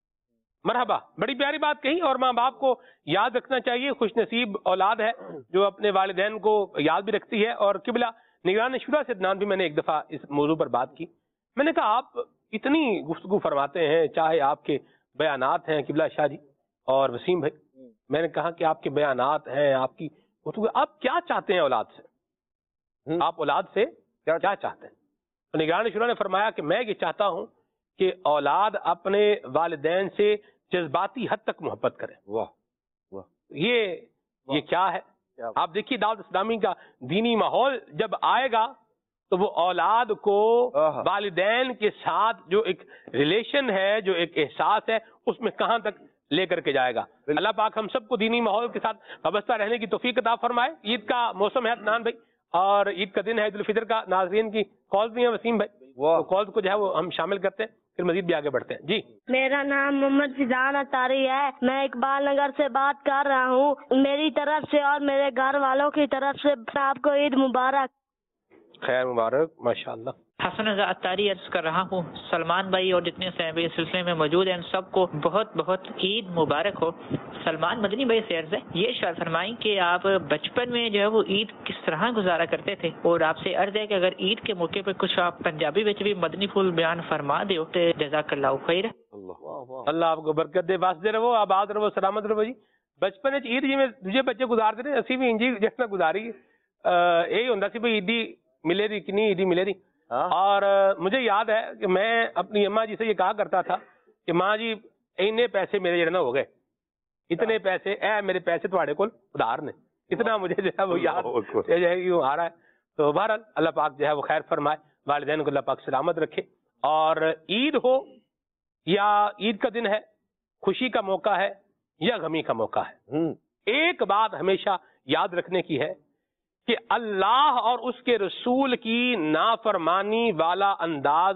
مرحبا، بڑی پیاری بات کہی، اور ماں باپ کو یاد رکھنا چاہیے۔ خوش نصیب اولاد ہے جو اپنے والدین کو یاد بھی رکھتی ہے۔ اور قبلہ نگران شورا سے عدنان بھی میں نے ایک دفعہ اس موضوع پر بات کی، میں نے کہا آپ اتنی گفتگو فرماتے ہیں، چاہے آپ کے بیانات ہیں قبلہ شاہ جی اور وسیم بھائی، میں نے کہا کہ آپ کے بیانات ہیں، آپ کی گفتگو، آپ کیا چاہتے ہیں اولاد سے؟ آپ اولاد سے کیا چاہتے ہیں؟ تو نگران شورا نے فرمایا کہ میں یہ چاہتا ہوں کہ اولاد اپنے والدین سے جذباتی حد تک محبت کرے۔ واہ واہ، یہ یہ کیا ہے؟ آپ دیکھیے دعوت اسلامی کا دینی ماحول جب آئے گا تو وہ اولاد کو والدین کے ساتھ جو ایک ریلیشن ہے، جو ایک احساس ہے، اس میں کہاں تک لے کر کے جائے گا۔ اللہ پاک ہم سب کو دینی ماحول کے ساتھ وابستہ رہنے کی توفیق عطا فرمائے۔ عید کا موسم ہے عدنان بھائی، اور عید کا دن ہے، عید الفطر کا۔ ناظرین کی کالز بھی ہیں وسیم بھائی، وہ کالز کو جو ہے وہ ہم شامل کرتے ہیں، پھر مزید بھی آگے بڑھتے ہیں۔ جی، میرا نام محمد فضان اتاری ہے، میں اقبال نگر سے بات کر رہا ہوں۔ میری طرف سے اور میرے گھر والوں کی طرف سے آپ کو عید مبارک۔ خیر مبارک، ماشاءاللہ۔ حسن رضا اتاری عرض کر رہا ہوں، سلمان بھائی اور جتنے صاحب اس سلسلے میں موجود ہیں ان سب کو بہت بہت عید مبارک ہو۔ سلمان مدنی بھائی سے عرض ہے، یہ اشارہ فرمائیں کہ آپ بچپن میں جو ہے وہ عید کس طرح گزارا کرتے تھے، اور آپ سے عرض ہے کہ اگر عید کے موقع پہ کچھ آپ پنجابی میں بھی مدنی پھول بیان فرما دیو تو جزاک اللہ خیر۔ اللہ آپ کو برکت دے، واسطے رہو، آباد رہو، سلامت رہو جی۔ بچپن عید جی میں دوجے بچے گزارتے رہے، اسی بھی انجی جس طرح گزاری یہی ہوتا سی بھائی عیدی ملے دی کہ نہیں عیدی ملے دی۔ اور مجھے یاد ہے کہ میں اپنی اماں جی سے یہ کہا کرتا تھا کہ ماں جی اتنے پیسے میرے جڑے نا ہو گئے، اتنے پیسے اے میرے پیسے تھوڑے کول ادھار نے، اتنا مجھے جو ہے وہ یاد آ رہا ہے۔ تو بہرحال اللہ پاک جو ہے وہ خیر فرمائے، والدین کو اللہ پاک سلامت رکھے۔ اور عید ہو یا عید کا دن ہے، خوشی کا موقع ہے یا غمی کا موقع ہے، ایک بات ہمیشہ یاد رکھنے کی ہے کہ اللہ اور اس کے رسول کی نافرمانی والا انداز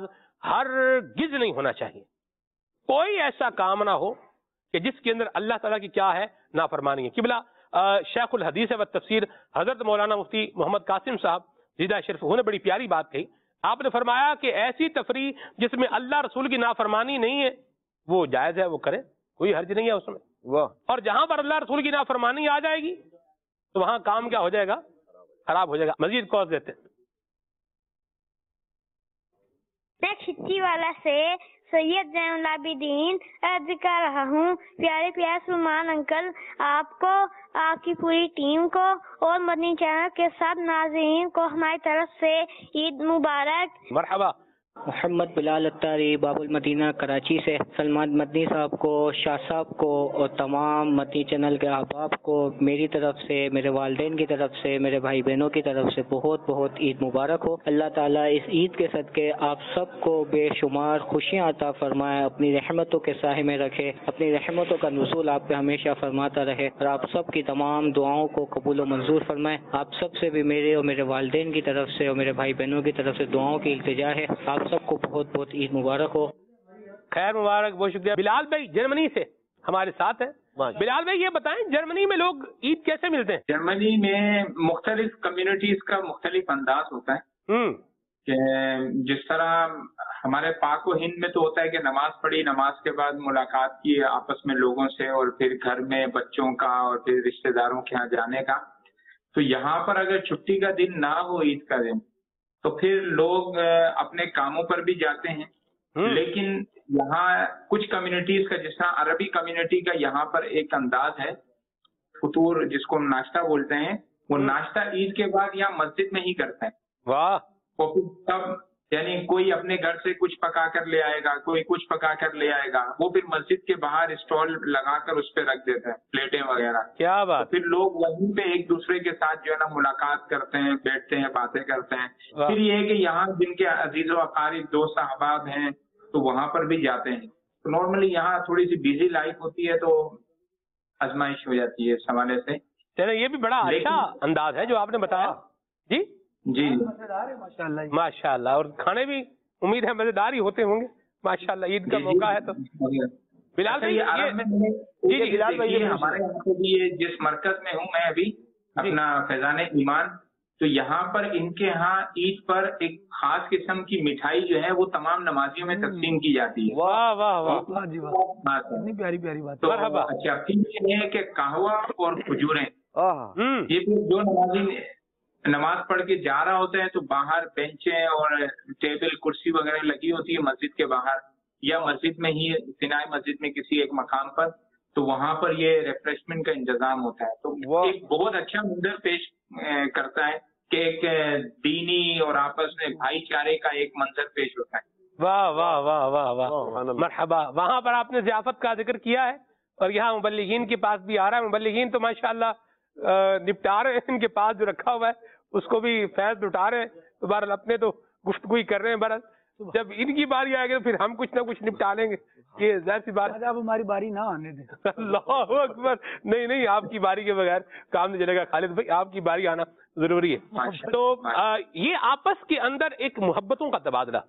ہرگز نہیں ہونا چاہیے۔ کوئی ایسا کام نہ ہو کہ جس کے اندر اللہ تعالیٰ کی کیا ہے، نافرمانی ہے۔ قبلہ شیخ الحدیث و تفسیر حضرت مولانا مفتی محمد قاسم صاحب زیدہ شرف انہوں نے بڑی پیاری بات کہی۔ آپ نے فرمایا کہ ایسی تفریح جس میں اللہ رسول کی نافرمانی نہیں ہے وہ جائز ہے، وہ کرے، کوئی حرج نہیں ہے اس میں۔ اور جہاں پر اللہ رسول کی نافرمانی آ جائے گی تو وہاں کام کیا ہو جائے گا، خراب ہو جائے گا۔ مزید کال دیتے ہیں۔ मैं खिच्ची वाला से सैयद जैनुल आबिदीन अर्ज कर रहा हूँ। प्यारे प्यारे सलमान अंकल, आपको, आपकी पूरी टीम को और मदनी चैनल के सब नाज़रीन को हमारी तरफ से ईद मुबारक। मरहबा। मोहम्मद बिलाल अत्तारी बाबुल मदीना कराची से सलमान मदनी साहब को, शाह साहब को और तमाम मदनी चैनल के अहबाब को मेरी तरफ से, मेरे वालिदैन की तरफ से, मेरे भाई बहनों की तरफ से बहुत बहुत ईद मुबारक हो। अल्लाह ताला इस ईद के सदके आप सबको बेशुमार खुशियाँ अता फरमाए, अपनी रहमतों के साए में रखे, अपनी रहमतों का नुज़ूल आप पे हमेशा फरमाता रहे और आप सब की तमाम दुआओं को कबूल व मंजूर फरमाए। आप सब से भी मेरे और मेरे वालिदैन की तरफ से और मेरे भाई बहनों की तरफ से दुआओं की इल्तिजा है। आप सबको बहुत बहुत ईद मुबारक हो। खैर मुबारक, बहुत शुक्रिया। बिलाल भाई जर्मनी से हमारे साथ हैं। बिलाल भाई ये बताएं, जर्मनी में लोग ईद कैसे मिलते हैं? जर्मनी में मुख्तलिफ कम्युनिटीज का मुख्तलिफ अंदाज होता है कि जिस तरह हमारे पाक व हिंद में तो होता है कि नमाज पढ़ी, नमाज के बाद मुलाकात की आपस में लोगों से और फिर घर में बच्चों का और फिर रिश्तेदारों के यहाँ जाने का। तो यहाँ पर अगर छुट्टी का दिन ना हो, ईद का दिन, तो फिर लोग अपने कामों पर भी जाते हैं। लेकिन यहाँ कुछ कम्युनिटीज का, जिस तरह अरबी कम्युनिटी का यहाँ पर एक अंदाज है, फतूर जिसको हम नाश्ता बोलते हैं, वो नाश्ता ईद के बाद यहाँ मस्जिद में ही करते हैं। वाह। वो फिर तब यानी कोई अपने घर से कुछ पका कर ले आएगा, कोई कुछ पका कर ले आएगा, वो फिर मस्जिद के बाहर स्टॉल लगाकर उस पर रख देते हैं, प्लेटें वगैरह। क्या बात। तो फिर लोग वहीं पे एक दूसरे के साथ जो है ना मुलाकात करते हैं, बैठते हैं, बातें करते हैं। फिर ये है कि यहाँ जिनके अजीजो अकारीब दोस्त अहबाब हैं तो वहां पर भी जाते हैं। तो नॉर्मली यहाँ थोड़ी सी बिजी लाइफ होती है तो आजमाइश हो जाती है इस हवाले से। चलो ये भी बड़ा अच्छा अंदाज है जो आपने बताया। जी जी मजेदार है माशाल्लाह। माशाल्लाह। और खाने भी उम्मीद है मजेदार ही होते होंगे माशाल्लाह। ईद का मौका है तो बिलाल भाई ये अरब में जी जी बिलाल भाई हमारे यहाँ पे भी ये जिस मरकज में हूँ मैं अभी अपना फैजान ईमान, तो यहाँ पर इनके यहाँ ईद पर एक खास किस्म की मिठाई जो है वो तमाम नमाजियों में तकसीम की जाती है। वाह वाह वाह जी वाह, इतनी प्यारी प्यारी बात। तो अच्छा फिर ये है कि कहवा और खजूरें, ये जो नमाजी नमाज पढ़ के जा रहा होता है तो बाहर बेंचें और टेबल कुर्सी वगैरह लगी होती है मस्जिद के बाहर या मस्जिद में ही, सिनाई मस्जिद में किसी एक मकाम पर, तो वहां पर ये रिफ्रेशमेंट का इंतजाम होता है। तो एक बहुत अच्छा मंजर पेश करता है कि एक दीनी और आपस में भाईचारे का एक मंजर पेश होता है। वाह वाह वाह वाह वाह, मरहबा। वहाँ पर आपने ज़ियाफत का जिक्र किया है और यहाँ मुबल्लिगीन के पास भी आ रहा है। मुबल्लिगीन तो माशाल्लाह निपटा रहे हैं, इनके पास जो रखा हुआ है उसको भी फैज उठा रहे हैं। तो बहरहाल अपने तो गुफ्तगू कर रहे हैं, बहरहाल जब इनकी बारी आएगी तो फिर हम कुछ ना कुछ निपटा लेंगे। ये जाहिर सी बात, आप हमारी बारी ना आने दें। अल्लाह अकबर। नहीं नहीं, आपकी बारी के बगैर काम नहीं चलेगा खालिद भाई, आपकी बारी आना जरूरी है। तो आ, ये आपस के अंदर एक मोहब्बतों का तबादला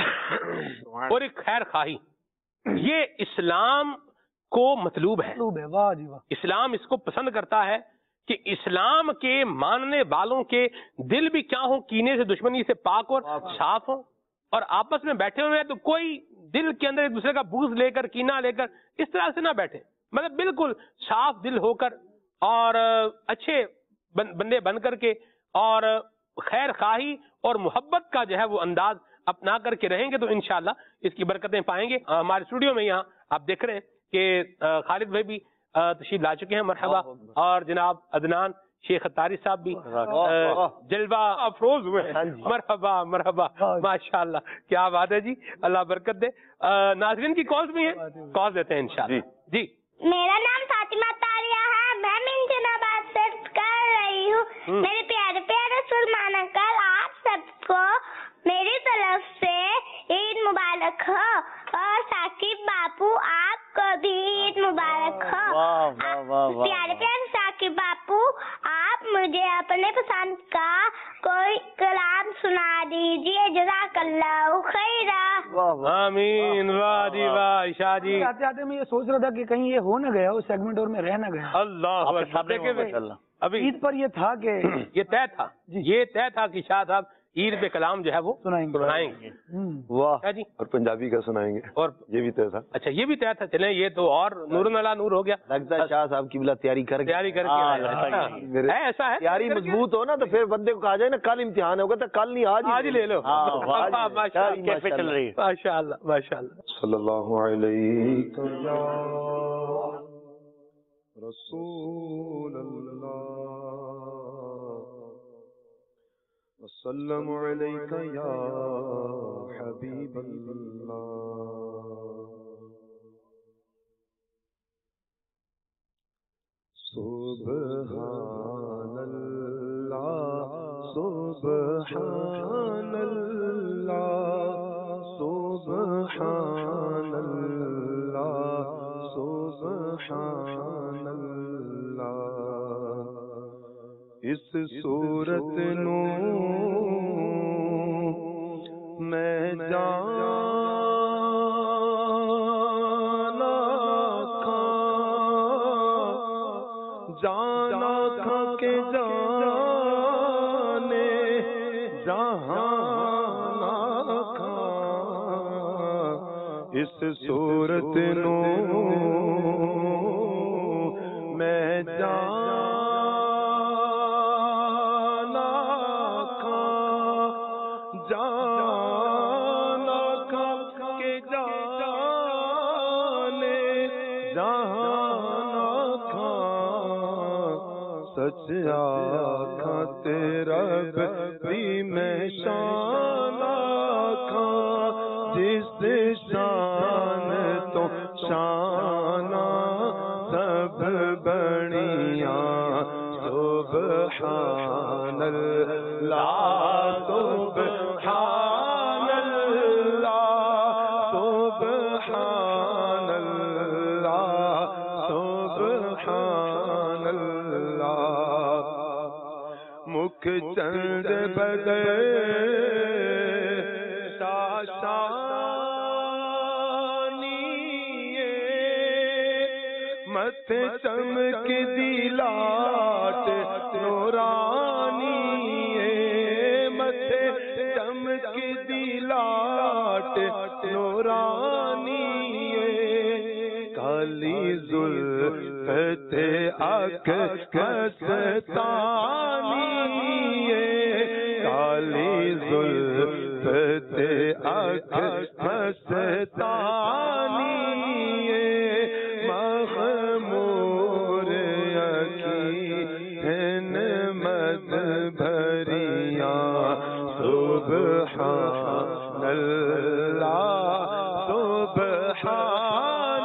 और एक खैर खाही, ये इस्लाम को मतलूब है। वाह जी वाह। इस्लाम इसको पसंद करता है कि इस्लाम के मानने वालों के दिल भी क्या हो, कीने से, दुश्मनी से पाक और साफ हो, और आपस में बैठे हुए हैं तो कोई दिल के अंदर एक दूसरे का बूझ लेकर, कीना लेकर इस तरह से ना बैठे, मतलब बिल्कुल साफ दिल होकर और अच्छे बन, बंदे बन करके और खैर खाही और मोहब्बत का जो है वो अंदाज अपना करके रहेंगे तो इंशाल्लाह इसकी बरकतें पाएंगे। हमारे स्टूडियो में यहाँ आप देख रहे हैं कि खालिद भाई भी तशरीफ ला चुके हैं, मरहबा। और जनाब अदनान शेख अत्तारी साहब भी जलवा अफरोज हुए हैं, मरहबा मरहबा माशाल्लाह, क्या बात है जी, अल्लाह बरकत दे। नाज़रीन की कॉल्स भी हैं, कॉल देते हैं इंशाल्लाह। जी मेरा नाम फातिमा तारिया है, मैं मिंजनाबाद से कर रही हूँ। मेरे प्यारे प्यारे सलमान अंकल, आप सबको मेरी तरफ से ईद मुबारक हो और साकिब बापू आपको भी ईद मुबारक हो। प्यारे प्यारे साकिब बापू, आप मुझे अपने पसंद का कोई कलाम सुना दीजिए, जज़ाकल्लाहु खैरा। आमीन। वाह जी वाह। शाह जी आते आते मैं ये सोच रहा था कि कहीं ये हो न गया, उस सेगमेंट और में रह न गया। अल्लाह। अभी ईद पर ये था कि ये तय था, ये तय था कि शाह साहब عید پہ کلام جو ہے وہ سنائیں گے سنائیں گے. واہ. جی اور پنجابی کا سنائیں گے اور یہ بھی طے تھا. اچھا یہ بھی طے تھا. چلیں یہ تو اور نور نلا نور ہو گیا. لگتا ہے شاہ صاحب کی بلا تیاری کر تیاری کر کے ہے ایسا ہے. تیاری مضبوط ہو نا تو پھر بندے کو کہا جائے نا کل امتحان ہوگا تو کل نہیں آج آج ہی لے لو. ماشاء اللہ ماشاء اللہ. صلی اللہ علیہ رسول اللہ وسلم علیک یا حبیب اللہ. سبحان اللہ سبحان اللہ سبحان اللہ سبحان اللہ. اس صورت نو میں جانا کھا جانا کھا کے جانے جہانا کھا. اس صورت نو میں جانا کھا جانا کھا کے جانے جہانا کھا. سچ آکھا تیرا بھی میں شان آکھا جس شان تو شانہ سب بڑیاں. سبحان اللہ سبحان اللہ سبحان اللہ سبحان اللہ. مکھ چند بدے مت چمک دی لاٹ نورانی مت چمک دی لاٹ نورانی. کالی زلفت آنکھ مستانی کالی زلفت آنکھ مستانی. سبحان اللہ سبحان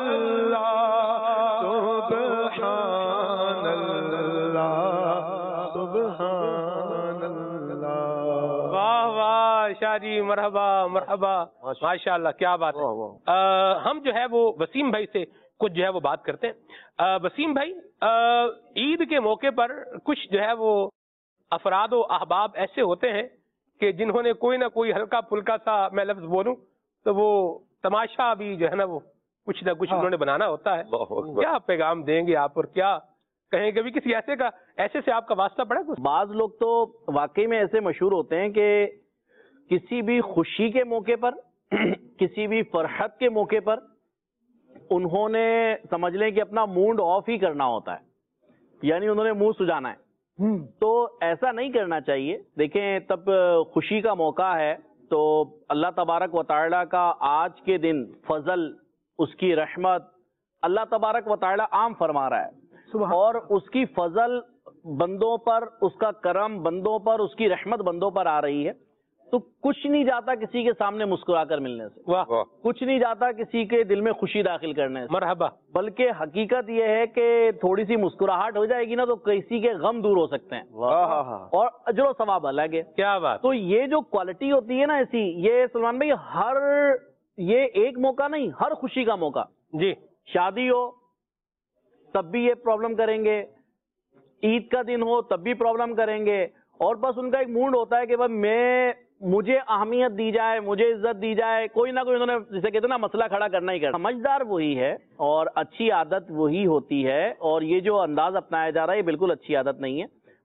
اللہ سبحان اللہ سبحان اللہ. واہ واہ شاہ جی مرحبا مرحبا ماشاء اللہ کیا بات ہے. ہم جو ہے وہ وسیم بھائی سے کچھ جو ہے وہ بات کرتے ہیں. وسیم بھائی عید کے موقع پر کچھ جو ہے وہ افراد و احباب ایسے ہوتے ہیں کہ جنہوں نے کوئی نہ کوئی ہلکا پھلکا سا میں لفظ بولوں تو وہ تماشا بھی جو ہے نا وہ کچھ نہ کچھ انہوں نے بنانا ہوتا ہے. کیا پیغام دیں گے آپ اور کیا کہیں گے بھی کسی ایسے کا ایسے سے آپ کا واسطہ پڑا؟ بعض لوگ تو واقعی میں ایسے مشہور ہوتے ہیں کہ کسی بھی خوشی کے موقع پر کسی بھی فرحت کے موقع پر انہوں نے سمجھ لیں کہ اپنا موڈ آف ہی کرنا ہوتا ہے, یعنی انہوں نے منہ سجانا ہے. تو ایسا نہیں کرنا چاہیے. دیکھیں تب خوشی کا موقع ہے تو اللہ تبارک و تعالیٰ کا آج کے دن فضل, اس کی رحمت اللہ تبارک و تعالیٰ عام فرما رہا ہے, اور اس کی فضل بندوں پر, اس کا کرم بندوں پر, اس کی رحمت بندوں پر آ رہی ہے. تو کچھ نہیں جاتا کسی کے سامنے مسکرا کر ملنے سے, کچھ نہیں جاتا کسی کے دل میں خوشی داخل کرنے سے. مرحبا. بلکہ حقیقت یہ ہے کہ تھوڑی سی مسکراہٹ ہو جائے گی نا تو کسی کے غم دور ہو سکتے ہیں, اور اجر و ثواب الگ ہے. کیا بات. تو یہ جو کوالٹی ہوتی ہے نا ایسی, یہ سلمان بھائی ہر یہ ایک موقع نہیں, ہر خوشی کا موقع. جی شادی ہو تب بھی یہ پرابلم کریں گے, عید کا دن ہو تب بھی پرابلم کریں گے, اور بس ان کا ایک موڈ ہوتا ہے کہ بس میں مجھے اہمیت دی جائے, مجھے عزت دی جائے, کوئی نہ کوئی انہوں نے جسے کہتے ہیں نا مسئلہ کھڑا کرنا ہی کرنا. سمجھدار وہی ہے اور اچھی عادت وہی ہوتی ہے, اور یہ جو انداز اپنایا جا رہا ہے یہ بالکل اچھی عادت نہیں ہے.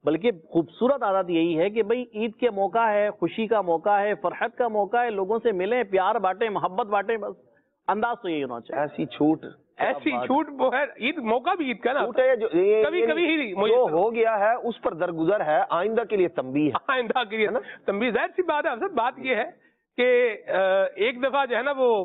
بلکہ خوبصورت عادت یہی ہے کہ بھئی عید کے موقع ہے، خوشی کا موقع ہے، فرحت کا موقع ہے، لوگوں سے ملیں، پیار بانٹیں، محبت بانٹیں، بس انداز تو یہی ہونا چاہیے. ایسی چھوٹ ایسی چھوٹ وہ ہے عید موقع بھی عید کا نا چھوٹ ہے جو کبھی کبھی ہی جو ہو گیا ہے اس پر درگزر ہے، آئندہ کے لیے تنبیہ ہے. آئندہ کے لیے تنبیہ. ظاہر سی بات ہے افضل، بات یہ ہے کہ ایک دفعہ جو ہے نا وہ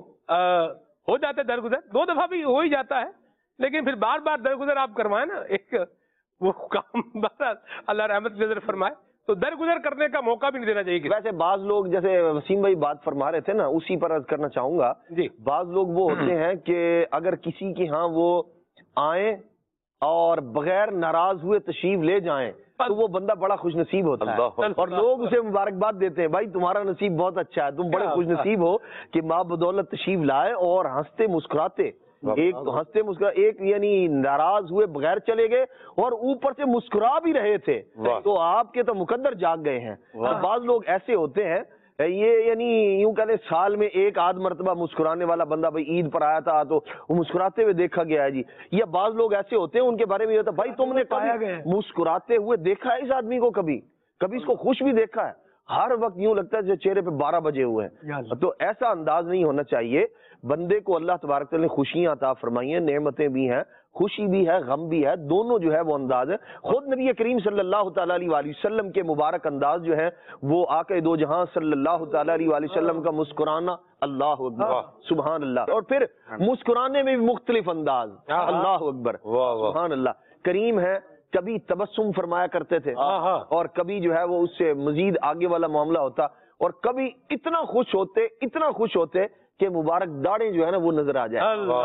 ہو جاتا ہے درگزر، دو دفعہ بھی ہو ہی جاتا ہے، لیکن پھر بار بار درگزر آپ کروائیں نا، ایک وہ کام بہت اللہ رحمت نظر فرمائے، تو درگزر کرنے کا موقع بھی نہیں دینا چاہیے. ویسے بعض لوگ جیسے وسیم بھائی بات فرما رہے تھے نا، اسی پر عرض کرنا چاہوں گا. جی بعض لوگ وہ ہوتے ہیں کہ اگر کسی کے ہاں وہ آئیں اور بغیر ناراض ہوئے تشریف لے جائیں تو وہ بندہ بڑا خوش نصیب ہوتا ہے، اور لوگ اسے مبارکباد دیتے ہیں، بھائی تمہارا نصیب بہت اچھا ہے، تم بڑے خوش نصیب ہو کہ ماں بدولت تشریف لائے اور ہنستے مسکراتے ایک ہنستے مسکرا ایک یعنی ناراض ہوئے بغیر چلے گئے اور اوپر سے مسکرا بھی رہے تھے، تو آپ کے تو مقدر جاگ گئے ہیں. بعض لوگ ایسے ہوتے ہیں، یہ یعنی یوں کہتے سال میں ایک آدھ مرتبہ مسکرانے والا بندہ، بھائی عید پر آیا تھا تو وہ مسکراتے ہوئے دیکھا گیا ہے جی. یا بعض لوگ ایسے ہوتے ہیں ان کے بارے میں یہ ہوتا ہے، بھائی تم نے کبھی مسکراتے ہوئے دیکھا ہے اس آدمی کو، کبھی کبھی اس کو خوش بھی دیکھا ہے؟ ہر وقت یوں لگتا ہے جیسے چہرے پہ بارہ بجے ہوئے ہیں. تو ایسا انداز نہیں ہونا چاہیے. بندے کو اللہ تبارک تعالیٰ نے خوشیاں عطا فرمائی ہیں، نعمتیں بھی ہیں، خوشی بھی ہے، غم بھی ہے، دونوں جو ہے وہ انداز ہے. خود نبی کریم صلی اللہ تعالیٰ علیہ وآلہ وسلم کے مبارک انداز جو ہے وہ آقا دو جہاں صلی اللہ تعالیٰ علیہ وآلہ وسلم کا مسکرانا، اللہ اکبر سبحان اللہ. اور پھر مسکرانے میں بھی مختلف انداز، اللہ اکبر سبحان اللہ. کریم ہے، کبھی تبسم فرمایا کرتے تھے اور کبھی جو ہے وہ اس سے مزید آگے والا معاملہ ہوتا، اور کبھی اتنا خوش ہوتے اتنا خوش ہوتے کہ مبارک داڑیں جو ہے نا وہ نظر آ جائے.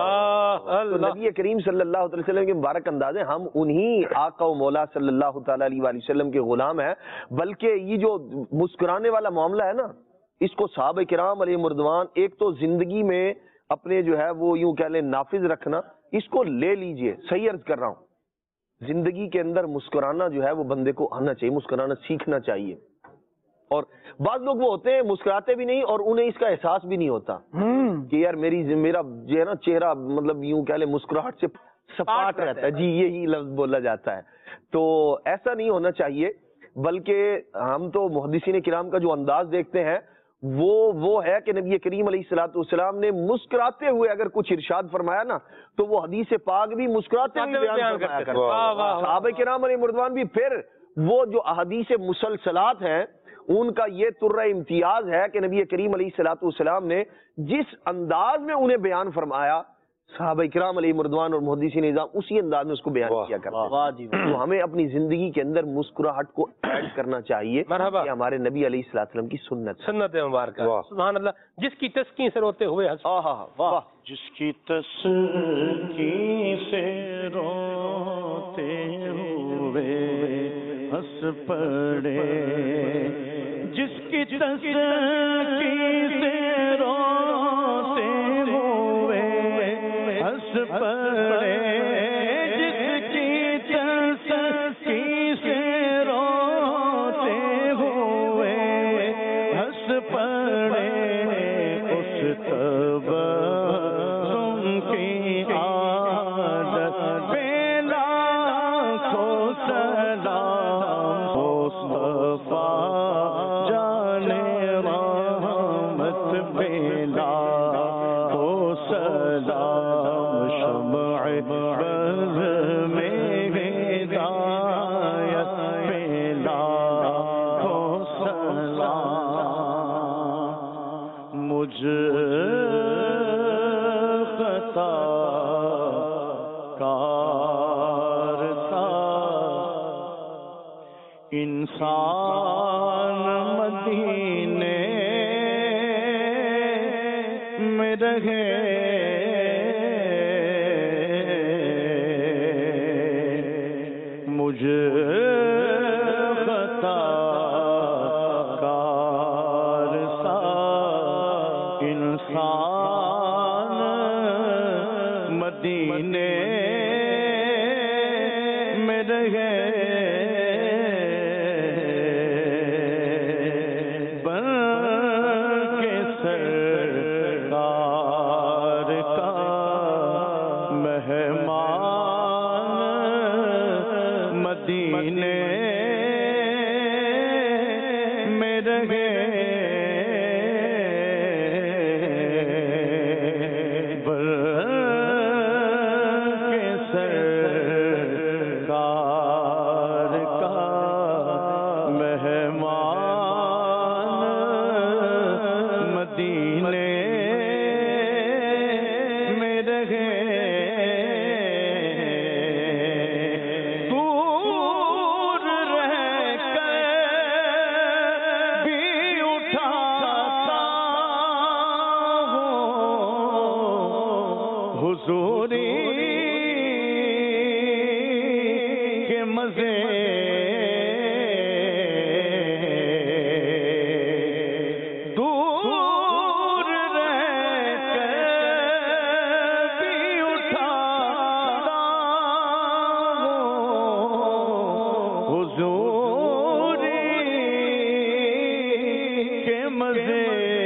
تو نبی کریم صلی اللہ علیہ وسلم کے مبارک انداز ہیں. ہم انہی آقا و مولا صلی اللہ تعالیٰ علیہ وآلہ وسلم کے غلام ہیں. بلکہ یہ جو مسکرانے والا معاملہ ہے نا، اس کو صحابہ کرام علیہ مردوان ایک تو زندگی میں اپنے جو ہے وہ یوں کہہ لیں نافذ رکھنا، اس کو لے لیجئے. صحیح عرض کر رہا ہوں، زندگی کے اندر مسکرانا جو ہے وہ بندے کو آنا چاہیے، مسکرانا سیکھنا چاہیے. اور بعض لوگ وہ ہوتے ہیں مسکراتے بھی نہیں اور انہیں اس کا احساس بھی نہیں ہوتا کہ یار میری میرا جو ہے نا چہرہ مطلب یوں کہہ لیں مسکراہٹ سے سپاٹ رہتا ہے. جی یہی لفظ بولا جاتا ہے. تو ایسا نہیں ہونا چاہیے، بلکہ ہم تو محدثین کرام کا جو انداز دیکھتے ہیں وہ وہ ہے کہ نبی کریم علیہ الصلوۃ والسلام نے مسکراتے ہوئے اگر کچھ ارشاد فرمایا نا تو وہ حدیث پاک بھی مسکراتے ہوئے بیان فرمایا کرتے ہیں. صحابہ کرام علیہ مردوان بھی پھر وہ جو احادیث مسلسلات ہیں ان کا یہ ترہ امتیاز ہے کہ نبی کریم علیہ الصلوۃ والسلام نے جس انداز میں انہیں بیان فرمایا، صحابہ کرام علیہ مردوان اور محدثین نظام اسی انداز میں اس کو بیان کیا کرتے ہیں. تو ہمیں اپنی زندگی کے اندر مسکراہٹ کو ایڈ کرنا چاہیے. یہ ہمارے نبی علیہ الصلوۃ والسلام کی سنت سنت مبارکہ. سبحان اللہ. جس کی تسکین سے روتے ہوئے واہ جس کی تسکین سے روتے ہوئے ہنس پڑے، جس کی تسکین سے روتے ہوئے ہنس پڑے، جس کی تسکین سے روتے ہوئے ہنس پڑے، اس تبسم کی عادت پہ لاکھوں سلام مصطفیٰ جانے رحمت پہ لاکھوں سلام، شمع بز میں ہدایت پہ لاکھوں سلام. مجھ خطا کار تھا انسان مدینے میں رہے، مجھ خطا کار سا انسان مدینے میں رہے، بن کے سرکار کا مہمان مدینے مزے دور رہ کر بھی اٹھاتا حضوری کے مزے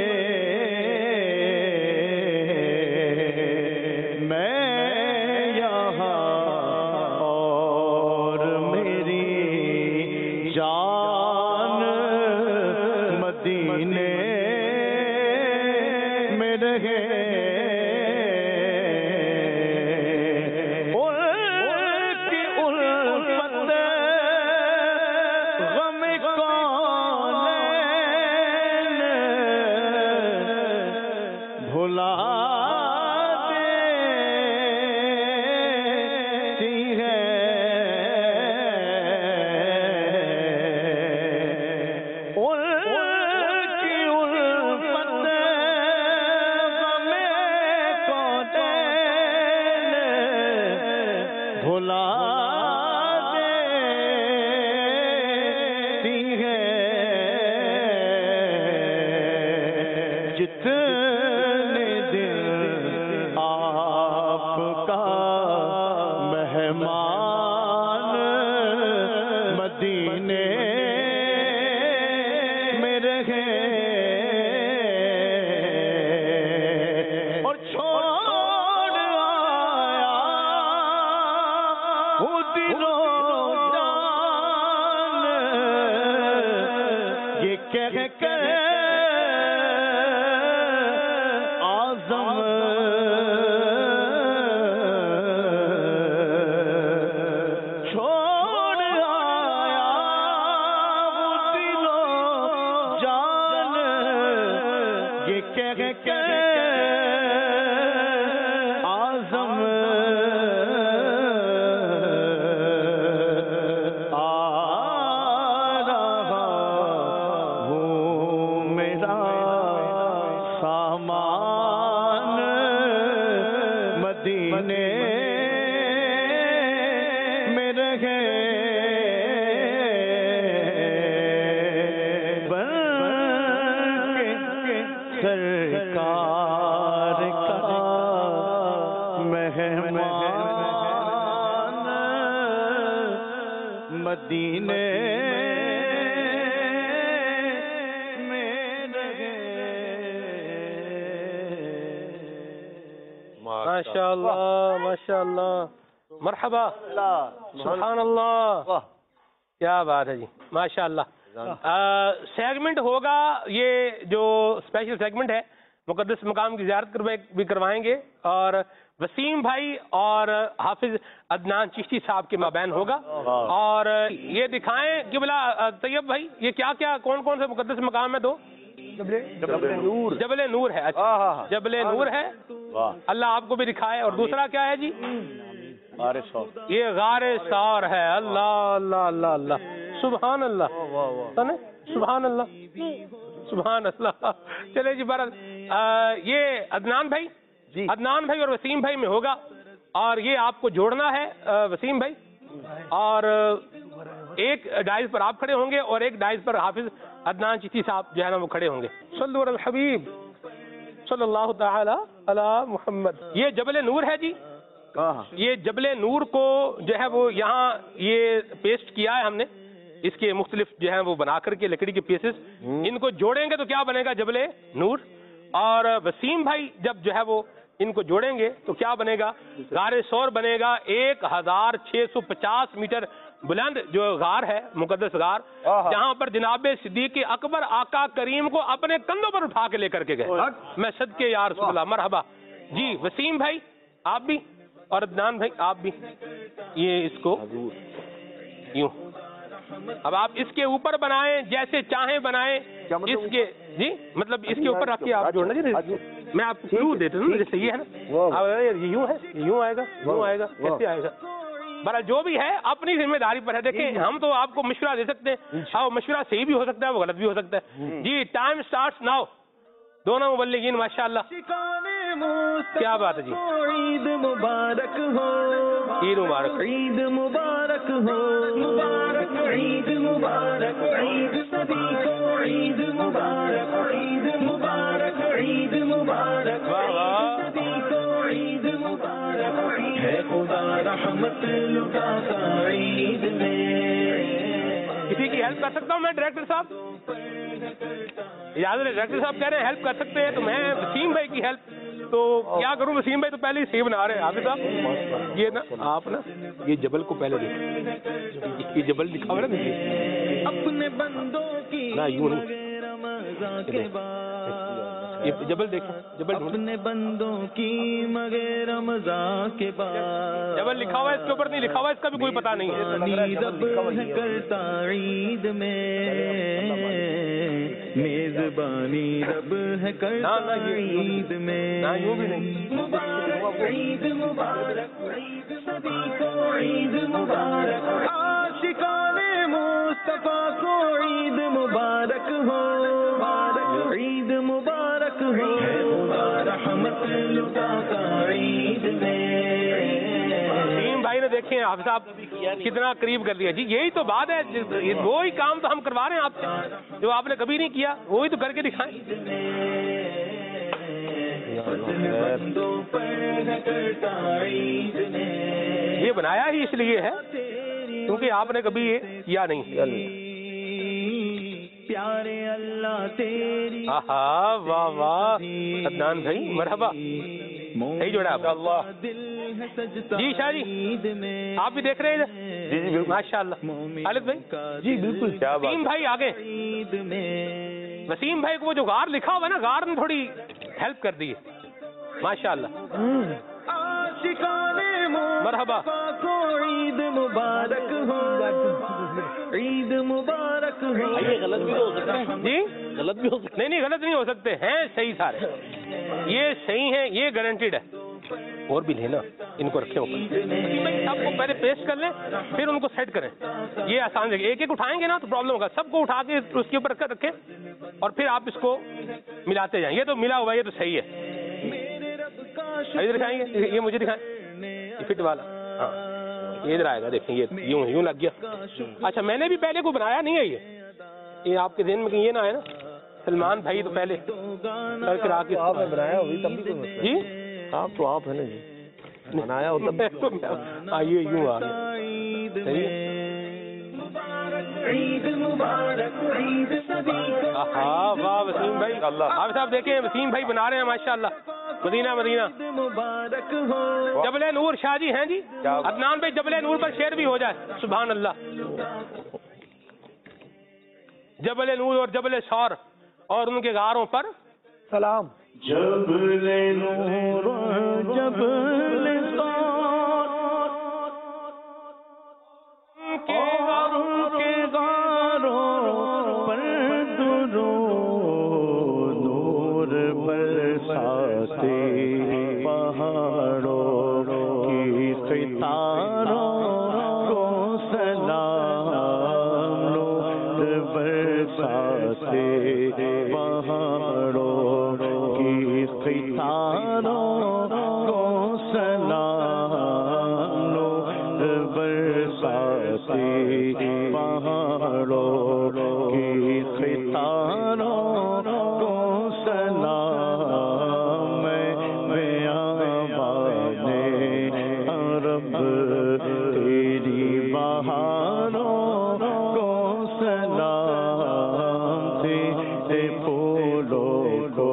ماشاء اللہ ماشاء اللہ مرحبا سبحان اللہ کیا بات ہے جی ماشاء اللہ. سیگمنٹ ہوگا یہ جو اسپیشل سیگمنٹ ہے مقدس مقام کی زیارت بھی کروائیں گے اور وسیم بھائی اور حافظ عدنان چشتی صاحب کے مابین ہوگا اور یہ دکھائیں کہ بلا طیب بھائی یہ کیا کیا کون کون سے مقدس مقام ہے دو جبل نور جبل نور ہے اچھا جبل نور ہے اللہ آپ کو بھی دکھائے اور دوسرا کیا ہے جی یہ غار ثور ہے اللہ اللہ اللہ اللہ سبحان اللہ سبحان اللہ سبحان اللہ. چلے جی بہرحال یہ عدنان بھائی عدنان بھائی اور وسیم بھائی میں ہوگا اور یہ آپ کو جوڑنا ہے وسیم بھائی اور ایک ڈائز پر آپ کھڑے ہوں گے اور ایک ڈائز پر حافظ عدنان چشتی صاحب جو ہے نا وہ کھڑے ہوں گے. صلو علی الحبیب صلی اللہ تعالی علی محمد. یہ جبل نور ہے جی یہ جبل نور کو جو ہے وہ یہاں یہ پیسٹ کیا ہے ہم نے اس کے مختلف جو ہیں وہ بنا کر کے لکڑی کے پیسز ان کو جوڑیں گے تو کیا بنے گا جبل نور اور وسیم بھائی جب جو ہے وہ ان کو جوڑیں گے تو کیا بنے گا غار ثور بنے گا ایک ہزار چھ سو پچاس میٹر بلند جو غار ہے مقدس غار جہاں پر جناب صدیق اکبر آقا کریم کو اپنے کندھوں پر اٹھا کے لے کر کے گئے. میں صدقے یا رسول اللہ مرحبا جی. وسیم بھائی آپ بھی اور عدنان بھائی آپ بھی یہ اس کو یوں اب آپ اس کے اوپر بنائیں جیسے چاہیں بنائیں اس کے جی مطلب اس کے اوپر رکھ کے آپ جوڑنا جی میں آپ کو کلو دیتا ہوں جیسے یہ ہے نا یوں ہے یوں آئے گا یوں آئے گا کیسے آئے گا بہرحال جو بھی ہے اپنی ذمہ داری پر ہے. دیکھیں ہم تو آپ کو مشورہ دے سکتے ہیں اور مشورہ صحیح بھی ہو سکتا ہے وہ غلط بھی ہو سکتا ہے. جی ٹائم سٹارٹس ناؤ. دونوں مبلغین ماشاء اللہ کیا بات ہے جی. عید مبارک ہو, عید مبارک, عید مبارک ہو, مبارک عید مبارک, عید سبھی کو عید مبارک, عید مبارک, عید مبارک, سبھی کو عید مبارک, ہے خدا رحمت لٹاتا عید میں. کسی کی ہیلپ کر سکتا ہوں میں ڈائریکٹر صاحب؟ اجازت ڈائریکٹر صاحب کہہ رہے ہیں ہیلپ کر سکتے ہیں, تو میں وسیم بھائی کی ہیلپ تو کیا کروں. وسیم بھائی تو پہلے ہی سی بنا رہے ہیں. حافظ صاحب یہ نا آپ نا یہ جبل کو پہلے دیکھیں, یہ جبل دکھا ہوا نا دیکھیے اپنے بندوں کی نا, یوں نہیں, یہ جبل دیکھیں, جبل اپنے بندوں کی مگر رمضان کے بعد جبل لکھا ہوا ہے, اس کے اوپر نہیں لکھا ہوا, اس کا بھی کوئی پتہ نہیں ہے. رب ہے کرتا عید میں, میزبانی رب ہے کرتا عید میں. مبارک عید مبارک, عید سبھی کو عید مبارک, عاشقان مصطفیٰ کو عید مبارک ہو, عید مبارک ہو, خدا رحمت لٹاتا عید میں. وسیم بھائی نے دیکھیں حافظ صاحب کتنا قریب کر دیا جی. یہی تو بات ہے, وہی کام تو ہم کروا رہے ہیں آپ سے جو آپ نے کبھی نہیں کیا, وہی تو کر کے دکھائیں. یہ بنایا ہی اس لیے ہے کیونکہ آپ نے کبھی یہ کیا نہیں. پیارے اللہ تیری, ہاں واہ واہ عدنان بھائی مرحبا, صحیح جوڑا آپ. اللہ جی شاہ جی آپ بھی دیکھ رہے ہیں جی جی بالکل ماشاء اللہ. خالد بھائی جی بالکل. وسیم بھائی آگے, وسیم بھائی کو وہ جو غار لکھا ہوا ہے نا, غار نے تھوڑی ہیلپ کر دی ہے ماشاء اللہ. مرحبا. عید مبارک ہو, عید مبارک ہو. یہ غلط بھی ہو سکتا ہے جی, غلط بھی ہو سکتا نہیں نہیں غلط نہیں ہو سکتے ہیں, صحیح سارے یہ صحیح ہیں, یہ گارنٹیڈ ہے. اور بھی لینا ان کو رکھے اوپر, سب کو پہلے پیسٹ کر لیں پھر ان کو سیٹ کریں, یہ آسان جگہ. ایک ایک اٹھائیں گے نا تو پرابلم ہوگا, سب کو اٹھا کے اس کے اوپر رکھیں اور پھر آپ اس کو ملاتے جائیں. یہ تو ملا ہوا, یہ تو صحیح ہے. ادھر دکھائیں گے, یہ مجھے دکھائیں, یہ فٹ والا, ہاں یہ ادھر آئے گا. دیکھیں یہ یوں یوں لگ گیا. اچھا میں نے بھی پہلے کو بنایا نہیں ہے, یہ یہ آپ کے ذہن میں کہیں یہ نہ ہے نا سلمان بھائی تو پہلے کر کے آ کے آپ نے بنایا ہوگی تب بھی کوئی جی, آپ تو آپ ہے نا جی, بنایا ہوتا آئیے یوں آ گیا. ہاں واہ وسیم بھائی, آپ صاحب دیکھیں وسیم بھائی بنا رہے ہیں ماشاء اللہ. مدینہ مدینہ جبل نور شاہ جی ہیں جی. عدنان بھائی جبل نور پر شعر بھی ہو جائے, سبحان اللہ. جبل نور اور جبل سور اور ان کے غاروں پر سلام. جبل نور جبل سور کے غاروں کے غاروں پر درود, نور برساتے پہاڑوں کی ستاروں کو سلام, نور برساتے پہاڑوں کی ستاروں کو سلام, نور برساتے پہاڑوں کی ستاروں کو سلام. میں آباد عرب تیری بہاروں کو سلام, تیرے پھولوں کو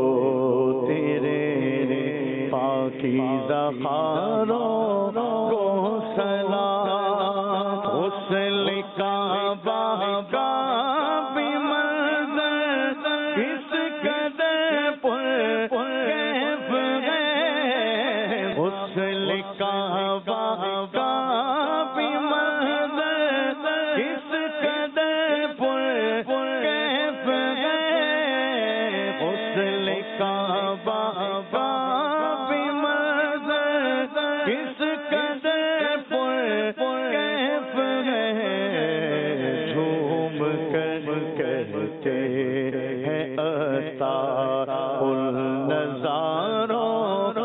تیرے پاکیزہ خاروں کو سلام. حسن کا بابا بھی منظر کس قدر پر کیف ہے, حسن کا بابا بھی منظر کس قدر پر کیف ہے, حسن کا بابا بھی منظر کس قدر پر کیف ہے, جھوم کر کہتے ہیں عطا النظاروں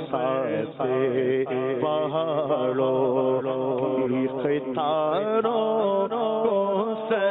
برساتے پہاڑوں کی ستاروں کو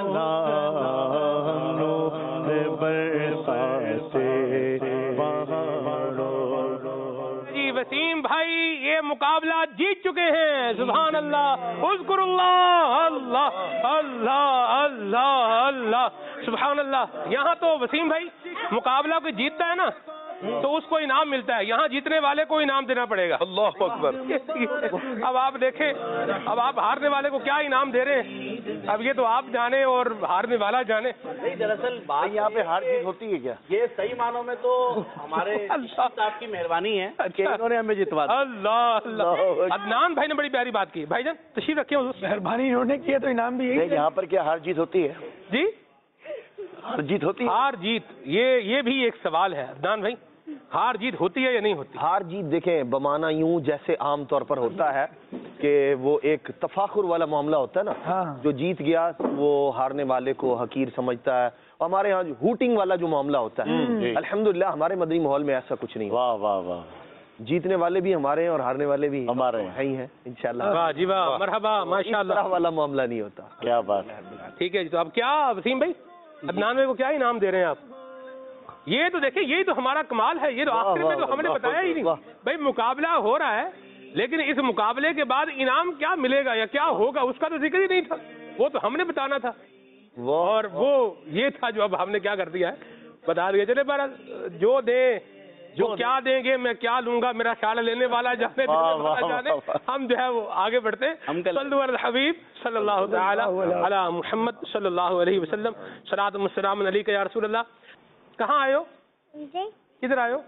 سلام نور برساتے پہاڑوں. جی وسیم بھائی یہ مقابلہ جیت چکے ہیں. سبحان اللہ. اذکر اللہ اللہ اللہ اللہ اللہ سبحان اللہ. یہاں تو وسیم بھائی مقابلہ کوئی جیتتا ہے نا تو اس کو انعام ملتا ہے. یہاں جیتنے والے کو انعام دینا پڑے گا. اللہ اکبر. اب آپ دیکھیں اب آپ ہارنے والے کو کیا انعام دے رہے ہیں. اب یہ تو آپ جانے اور ہارنے والا جانے. نہیں دراصل بات یہاں پہ ہار جیت ہوتی ہے کیا؟ یہ صحیح معنوں میں تو ہمارے صاحب کی مہربانی ہے کہ انہوں نے ہمیں جتوا. اللہ اللہ. عدنان بھائی نے بڑی پیاری بات کی. بھائی جان تشریف رکھے. مہربانی انہوں نے کیا تو انعام بھی یہی. یہاں پر کیا ہار جیت ہوتی ہے؟ جی ہار جیت ہوتی ہے. ہار جیت یہ یہ بھی ایک سوال ہے عدنان بھائی. ہار جیت ہوتی ہے یا نہیں ہوتی؟ ہار جیت دیکھیں بمانا یوں جیسے عام طور پر ہوتا ہے کہ وہ ایک تفاخر والا معاملہ ہوتا ہے نا. جو جیت گیا وہ ہارنے والے کو حقیر سمجھتا ہے. ہمارے ہاں ہوٹنگ والا جو معاملہ ہوتا ہے الحمدللہ ہمارے مدنی ماحول میں ایسا کچھ نہیں. واہ واہ واہ. جیتنے والے بھی ہمارے ہیں اور ہارنے والے بھی ہمارے ہیں انشاءاللہ. واہ جی واہ مرحبا ماشاءاللہ. اس طرح والا معاملہ نہیں ہوتا. کیا بات. ٹھیک ہے جی. تو اب کیا وسیم بھائی عدنان بھائی کو کیا انعام دے رہے ہیں آپ؟ یہ تو دیکھیں یہی تو ہمارا کمال ہے. یہ تو آخر میں تو ہم نے بتایا ہی نہیں. بھائی مقابلہ ہو رہا ہے لیکن اس مقابلے کے بعد انعام کیا ملے گا یا کیا ہوگا اس کا تو ذکر ہی نہیں تھا. وہ تو ہم نے بتانا تھا اور وہ یہ تھا جو اب ہم نے کیا کر دیا ہے بتا دیا. چلے بہرحال جو دیں جو کیا دیں گے میں کیا لوں گا میرا خیال لینے والا جانے دینے والا جانے. ہم جو ہے وہ آگے بڑھتے ہیں. صلو علی الحبیب صلی اللہ تعالی علی محمد صلی اللہ علیہ وسلم. صلاۃ و سلام علیک یا رسول اللہ. کہاں آئے ہو؟ کدھر آئے ہو؟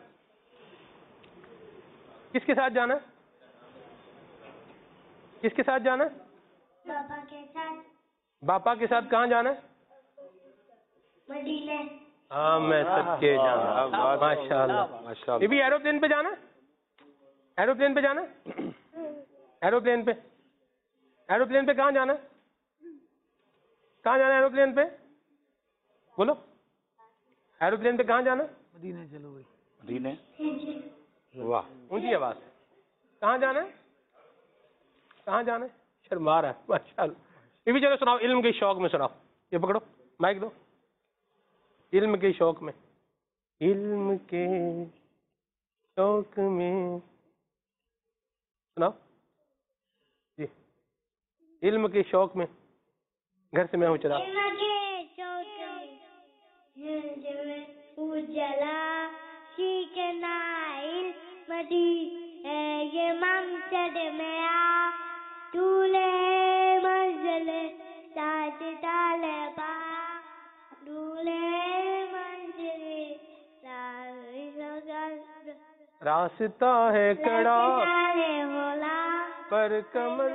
کس کے ساتھ جانا ہے؟ کس کے ساتھ جانا ہے؟ باپا کے ساتھ. باپا کے ساتھ کہاں جانا ہے؟ مدینے. ہاں میں سب کے جانا. ماشاء اللہ. یہ بھی ایروپلین پہ جانا ہے؟ ایروپلین پہ جانا ہے؟ ایروپلین پہ ایروپلین پہ کہاں جانا ہے؟ کہاں جانا ہے ایروپلین پہ؟ بولو. ایروپلین پہ کہاں جانا ہے؟ مدینے. چلو بھائی مدینے. واہ اونچی آواز. کہاں جانا ہے؟ کہاں جانا ہے؟ شرما رہا ہے. ماشاء اللہ. یہ بھی چلو سناؤ. علم کے شوق میں سناؤ. یہ پکڑو مائک دو. علم کے شوق میں. علم کے شوق میں سناؤ جی. علم کے شوق میں گھر سے میں ہوں چلا. اجلا شیکنا علمدی یہ ممچد میں آ دولے منزل ساتھ طالبہ دولے منزل راستہ ہے کڑا پر کمر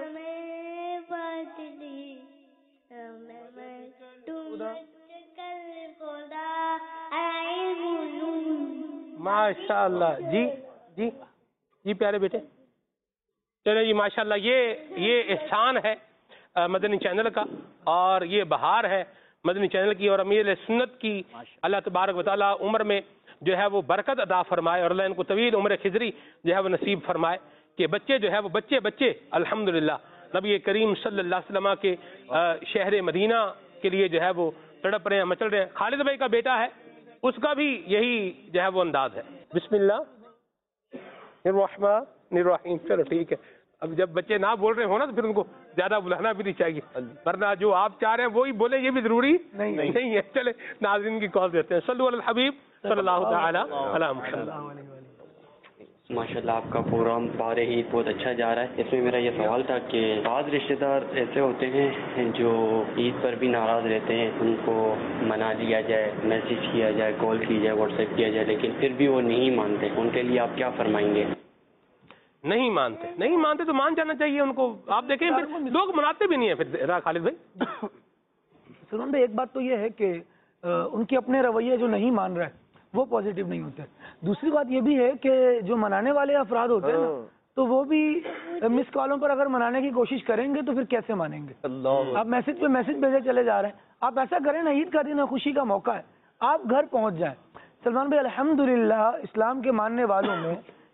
ماشاء اللہ. جی جی جی پیارے بیٹے چلے جی ماشاء اللہ. یہ یہ احسان ہے مدنی چینل کا اور یہ بہار ہے مدنی چینل کی اور امیر سنت کی. اللہ تبارک و تعالیٰ عمر میں جو ہے وہ برکت عطا فرمائے اور اللہ ان کو طویل عمر خضری جو ہے وہ نصیب فرمائے کہ بچے جو ہے وہ بچے بچے الحمدللہ نبی کریم صلی اللہ علیہ وسلم کے شہر مدینہ کے لیے جو ہے وہ تڑپ رہے ہیں مچل رہے ہیں. خالد بھائی کا بیٹا ہے اس کا بھی یہی جو ہے وہ انداز ہے. بسم اللہ الرحمن الرحیم. چلو ٹھیک ہے. اب جب بچے نہ بول رہے ہو نا تو پھر ان کو زیادہ بلانا بھی نہیں چاہیے ورنہ جو آپ چاہ رہے ہیں وہی بولے یہ بھی ضروری نہیں ہے. چلے ناظرین کی کال دیتے ہیں. صلو علی الحبیب صلی اللہ تعالی علی محمد. ماشاء اللہ آپ کا پروگرام بار عید بہت اچھا جا رہا ہے. اس میں میرا یہ سوال تھا کہ بعض رشتہ دار ایسے ہوتے ہیں جو عید پر بھی ناراض رہتے ہیں, ان کو منا لیا جائے, میسج کیا جائے, کال کی جائے, واٹس ایپ کیا جائے, لیکن پھر بھی وہ نہیں مانتے. ان کے لیے آپ کیا فرمائیں گے؟ نہیں مانتے نہیں مانتے تو مان جانا چاہیے ان کو. آپ دیکھیں پھر لوگ مناتے بھی نہیں ہیں پھر. خالد بھائی سنون بھائی ایک بات تو یہ ہے کہ ان کے اپنے رویے جو نہیں مان رہے وہ پازیٹیو نہیں ہوتے. دوسری بات یہ بھی ہے کہ جو منانے والے افراد ہوتے ہیں نا تو وہ بھی مس کالوں پر اگر منانے کی کوشش کریں گے تو پھر کیسے مانیں گے؟ آپ میسج پہ میسج بھیجے چلے جا رہے ہیں. آپ ایسا کریں نا, عید کا دن ہے, خوشی کا موقع ہے, آپ گھر پہنچ جائیں. سلمان بھائی الحمدللہ اسلام کے ماننے والوں میں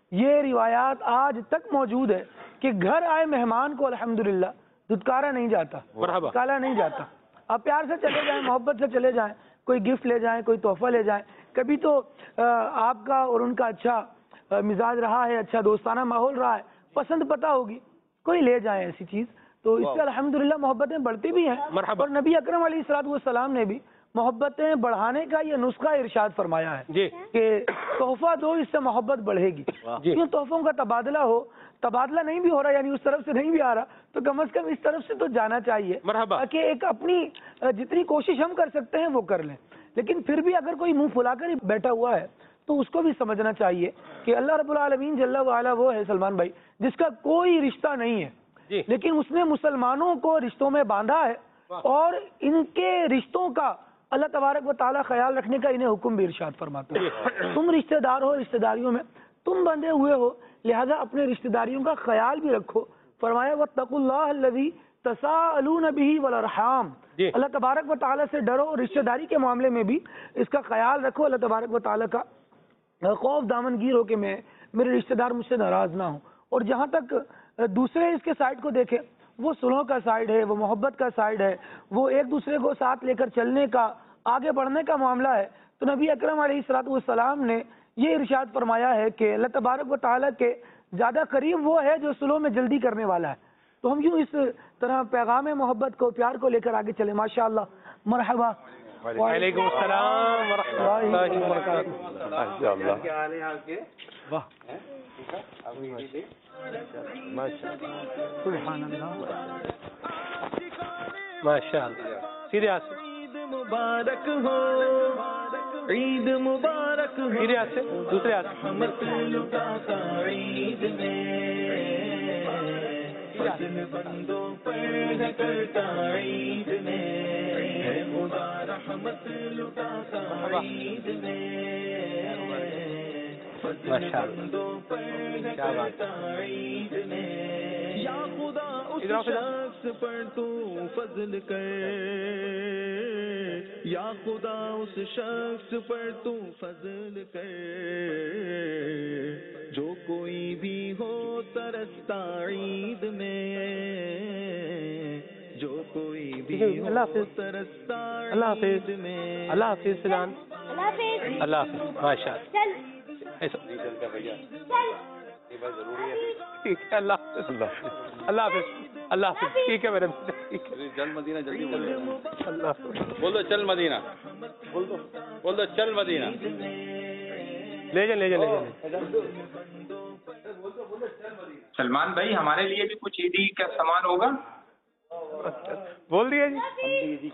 یہ روایات آج تک موجود ہے کہ گھر آئے مہمان کو الحمدللہ دھتکارا نہیں جاتا، کالا نہیں جاتا. آپ پیار سے چلے جائیں، محبت سے چلے جائیں، کوئی گفٹ لے جائیں، کوئی تحفہ لے جائیں. کبھی تو آپ کا اور ان کا اچھا مزاج رہا ہے، اچھا دوستانہ ماحول رہا ہے، پسند پتہ ہوگی، کوئی لے جائیں ایسی چیز، تو اس سے الحمدللہ محبتیں بڑھتی بھی ہیں. اور نبی اکرم علیہ الصلوۃ والسلام نے بھی محبتیں بڑھانے کا یہ نسخہ ارشاد فرمایا ہے کہ تحفہ دو، اس سے محبت بڑھے گی. کیوں تحفوں کا تبادلہ ہو، تبادلہ نہیں بھی ہو رہا، یعنی اس طرف سے نہیں بھی آ رہا، تو کم از کم اس طرف سے تو جانا چاہیے تاکہ ایک اپنی جتنی کوشش ہم کر سکتے ہیں وہ کر لیں. لیکن پھر بھی اگر کوئی منہ پھلا کر ہی بیٹھا ہوا ہے تو اس کو بھی سمجھنا چاہیے کہ اللہ رب العالمین جل وعلا وہ ہے سلمان بھائی جس کا کوئی رشتہ نہیں ہے، لیکن اس نے مسلمانوں کو رشتوں میں باندھا ہے، اور ان کے رشتوں کا اللہ تبارک و تعالیٰ خیال رکھنے کا انہیں حکم بھی ارشاد فرماتا ہے. تم رشتہ دار ہو، رشتہ داریوں میں تم بندھے ہوئے ہو، لہذا اپنے رشتہ داریوں کا خیال بھی رکھو. فرمایا واتقوا اللہ الذی تساءلون بہ والارحام، اللہ تبارک و تعالیٰ سے ڈرو، رشتہ داری کے معاملے میں بھی اس کا خیال رکھو، اللہ تبارک و تعالیٰ کا خوف دامن گیر ہو کہ میں میرے رشتہ دار مجھ سے ناراض نہ ہوں. اور جہاں تک دوسرے اس کے سائڈ کو دیکھیں، وہ صلح کا سائڈ ہے، وہ محبت کا سائڈ ہے، وہ ایک دوسرے کو ساتھ لے کر چلنے کا، آگے بڑھنے کا معاملہ ہے. تو نبی اکرم علیہ الصلوۃ والسلام نے یہ ارشاد فرمایا ہے کہ اللہ تبارک و تعالیٰ کے زیادہ قریب وہ ہے جو صلح میں جلدی کرنے والا ہے. تو ہم یوں اس طرح پیغام محبت کو، پیار کو لے کر آگے چلیں. ماشاءاللہ. مرحبا. وعلیکم السلام ورحمۃ اللہ وبرکاتہ. ماشاء اللہ. سیدھے ہاتھ سے. عید مبارک ہو، عید مبارک ہو، سیدھے ہاتھ سے، دوسرے ہاتھ سے. رحمت لٹاتا عید میں، فضل بندوں پر ہے کرتا عید میں، ہے خدا رحمت لٹاتا عید میں، فضل بندوں پر ہے کرتا عید میں. یا خدا اس شخص پر تو فضل کر، یا خدا اس شخص پر تو فضل کر، جو کوئی بھی ہو ترستا عید میں، جو کوئی بھی ہو ترستا عید میں. اللہ حافظ. سلام. اللہ حافظ. ماشاء اللہ. ٹھیک ہے. اللہ حافظ. اللہ حافظ. اللہ حافظ. ٹھیک ہے میڈم. چل مدینہ جلدی بول. اللہ بول دو چل مدینہ. بول دو بول دو چل مدینہ. لے جائیں لے جائیں لے جائیں. سلمان بھائی ہمارے لیے بھی کچھ عیدی کا سامان ہوگا. بول دیا جی.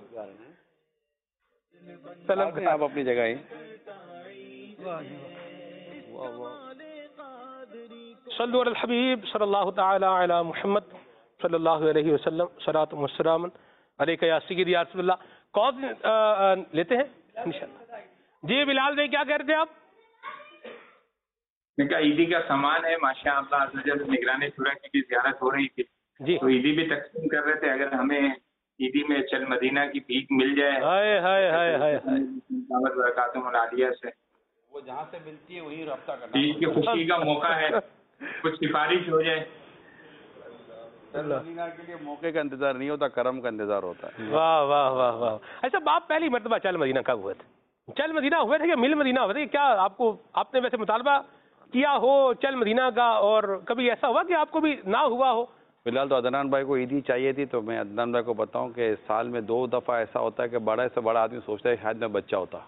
سلام. آپ اپنی جگہ ہی. صلو علی الحبیب صلی اللہ تعالی علی محمد صلی اللہ علیہ وسلم. صلاۃ و سلام علیک یا سیدی یا رسول اللہ. کون لیتے ہیں انشاءاللہ. جی بلال بھائی کیا کہہ رہے تھے آپ؟ میں کہا عیدی کا سامان ہے ماشاء اللہ. جب نگرانی شورا کی بھی زیارت ہو رہی تھی جی تو عیدی بھی تقسیم کر رہے تھے. اگر ہمیں عیدی میں چل مدینہ کی بھیک مل جائے ہائے ہائے ہائے ہائے دعوت برکاتہم العالیہ سے، وہ جہاں سے ملتی ہے وہی رابطہ کرنا. عید کی خوشی کا موقع ہے، کچھ سفارش ہو جائے. مدینہ کے لیے موقع کا انتظار نہیں ہوتا، کرم کا انتظار ہوتا ہے. واہ واہ واہ واہ. اچھا باپ پہلی مرتبہ چل مدینہ کب ہوئے تھے؟ چل مدینہ ہوئے تھے یا مل مدینہ ہوئے تھے؟ کیا آپ کو، آپ نے ویسے مطالبہ کیا ہو چل مدینہ کا، اور کبھی ایسا ہوا کہ آپ کو بھی نہ ہوا ہو؟ فی الحال تو عدنان بھائی کو عیدی چاہیے تھی، تو میں عدنان بھائی کو بتاؤں کہ سال میں دو دفعہ ایسا ہوتا ہے کہ بڑا سے بڑا آدمی سوچتا ہے شاید میں بچہ ہوتا.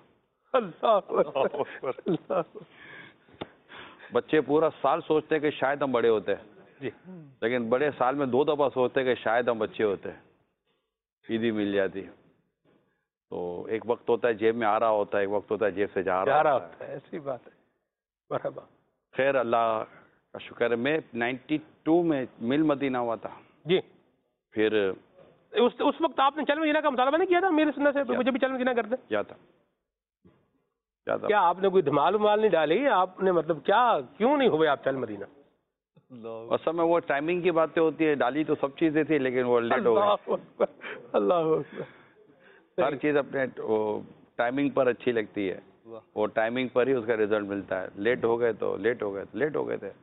اللہ. بچے پورا سال سوچتے ہیں کہ شاید ہم بڑے ہوتے جی، لیکن بڑے سال میں دو دفعہ سوچتے ہیں کہ شاید ہم بچے ہوتے. عیدی مل جاتی. تو ایک وقت ہوتا ہے جیب میں آ رہا ہوتا ہے، ایک وقت ہوتا ہے جیب سے جا رہا ہوتا ہے. ایسی بات ہے. مرحبا. خیر اللہ کا شکر ہے. میں نائنٹی ٹو میں مل مدینہ ہوا تھا. جی. پھر اس اس وقت آپ نے چل مدینہ کا مطالبہ نہیں کیا تھا میرے سننے سے؟ مجھے بھی چل مدینہ کرتے. کیا تھا کیا آپ نے کوئی دھمال ومال نہیں ڈالی؟ آپ نے مطلب کیا، کیوں نہیں ہوئے آپ چل مدینہ؟ اصل میں وہ ٹائمنگ کی باتیں ہوتی ہے. ڈالی تو سب چیزیں تھی لیکن وہ لیٹ ہو گئی. اللہ ہر چیز اپنے ٹائمنگ پر اچھی لگتی ہے. وہ ٹائمنگ پر ہی اس کا ریزلٹ ملتا ہے. لیٹ ہو گئے تو لیٹ ہو گئے تو لیٹ ہو گئے تھے.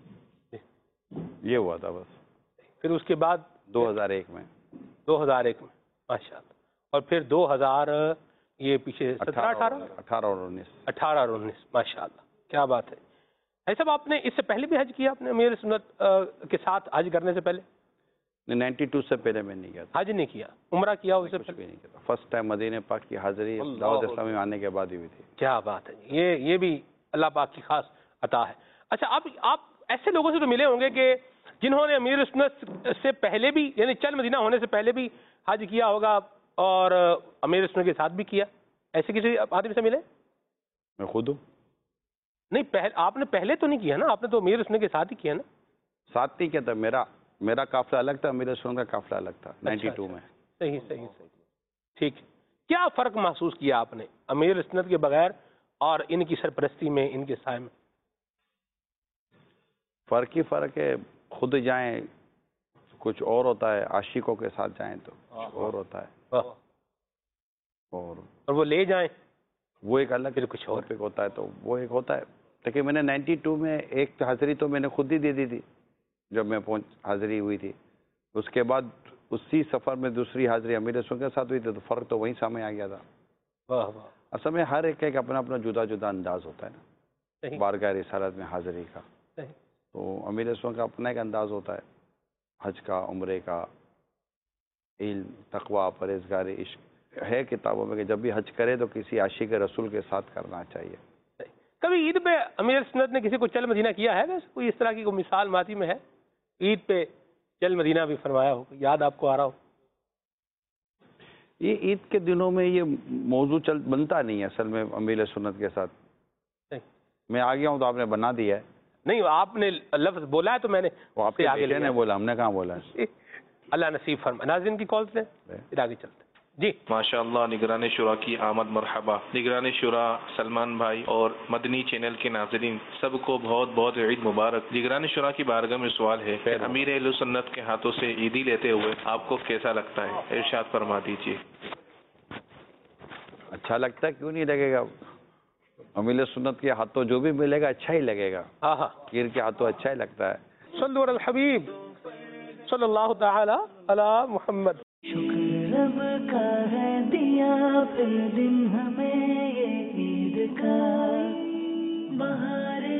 یہ ہوا تھا بس. پھر اس کے بعد دو ہزار ایک میں دو ہزار ایک میں ماشاء اللہ. اور پھر دو ہزار یہ پیچھے سترہ اٹھارہ اٹھارہ اور انیس اٹھارہ اور انیس ماشاء اللہ. کیا بات ہے. ایسا آپ نے اس سے پہلے بھی حج کیا آپ نے امیر سنت کے ساتھ حج کرنے سے پہلے؟ نائنٹی ٹو سے پہلے میں نہیں کیا تھا. حج نہیں کیا. عمرہ کیا اس سے کچھ بھی نہیں کیا. فرسٹ ٹائم مدینہ پاک کی حاضری دعوت اسلامی میں آنے کے بعد ہی ہوئی تھی. کیا بات ہے. یہ یہ بھی اللہ پاک کی خاص عطا ہے. اچھا اب آپ ایسے لوگوں سے تو ملے ہوں گے کہ جنہوں نے امیر سنت سے پہلے بھی یعنی چل مدینہ ہونے سے پہلے بھی حج کیا ہوگا اور امیر سنت کے ساتھ بھی کیا. ایسے کسی آدمی سے ملے؟ میں خود ہوں. نہیں پہلے آپ نے پہلے تو نہیں کیا نا. آپ نے تو امیر سنت کے ساتھ ہی کیا نا. ساتھ نہیں کیا تھا. میرا میرا قافلہ الگ تھا, امیر سنت کا قافلہ الگ تھا نائنٹی ٹو میں. صحیح صحیح صحیح ٹھیک. کیا فرق محسوس کیا آپ نے امیر سنت کے بغیر اور ان کی سرپرستی میں, ان کے سائے میں؟ فرق ہی فرق ہے. خود جائیں کچھ اور ہوتا ہے, عاشقوں کے ساتھ جائیں تو اور ہوتا ہے, اور اور وہ لے جائیں وہ ایک الگ پھر کچھ اور ہوتا ہے. تو وہ ایک ہوتا ہے. لیکن میں نے نائنٹی ٹو میں ایک حاضری تو میں نے خود ہی دے دی تھی جب میں پہنچ حاضری ہوئی تھی. اس کے بعد اسی سفر میں دوسری حاضری امیر سنت کے ساتھ ہوئی تھی, تو فرق تو وہیں سامنے آ گیا تھا. واہ واہ. اصل میں ہر ایک ایک اپنا اپنا جدا جدا انداز ہوتا ہے نا بارگاہ رسالت میں حاضری کا. تو امیر سنت کا اپنا ایک انداز ہوتا ہے حج کا, عمرے کا, علم, تقوی, پرہیزگاری, عشق ہے کتابوں میں کہ جب بھی حج کرے تو کسی عاشق رسول کے ساتھ کرنا چاہیے. کبھی عید پہ امیر سنت نے کسی کو چل مدینہ کیا ہے؟ ویسے کوئی اس طرح کی کوئی مثال ماضی میں ہے؟ عید پہ چل مدینہ بھی فرمایا ہو, یاد آپ کو آ رہا ہو؟ یہ عید کے دنوں میں یہ موضوع چل بنتا نہیں ہے اصل میں امیر سنت کے ساتھ. میں آ گیا ہوں تو آپ نے بنا دیا ہے. نہیں آپ نے لفظ بولا ہے تو میں نے آپ کے آگے نے بولا, ہم نے کہاں بولا ہے. اللہ نصیب فرمائے. ناظرین کی کال سے پھر آگے چلتے جی. ماشاء اللہ. نگران شورا کی آمد مرحبا. نگران شورا سلمان بھائی اور مدنی چینل کے ناظرین سب کو بہت بہت عید مبارک. نگران شورا کی بارگاہ میں سوال ہے کہ امیر اہل سنت کے ہاتھوں سے عیدی لیتے ہوئے آپ کو کیسا لگتا ہے؟ ارشاد فرما دیجیے. اچھا لگتا ہے, کیوں نہیں لگے گا. امیر سنت کے ہاتھوں جو بھی ملے گا اچھا ہی لگے گا. پیر کے ہاتھوں اچھا ہی لگتا ہے. صلو علی الحبیب صلی اللہ تعالی علی محمد. شکر رب کا ہے دیا پھر دن ہمیں یہ عید کا, بہار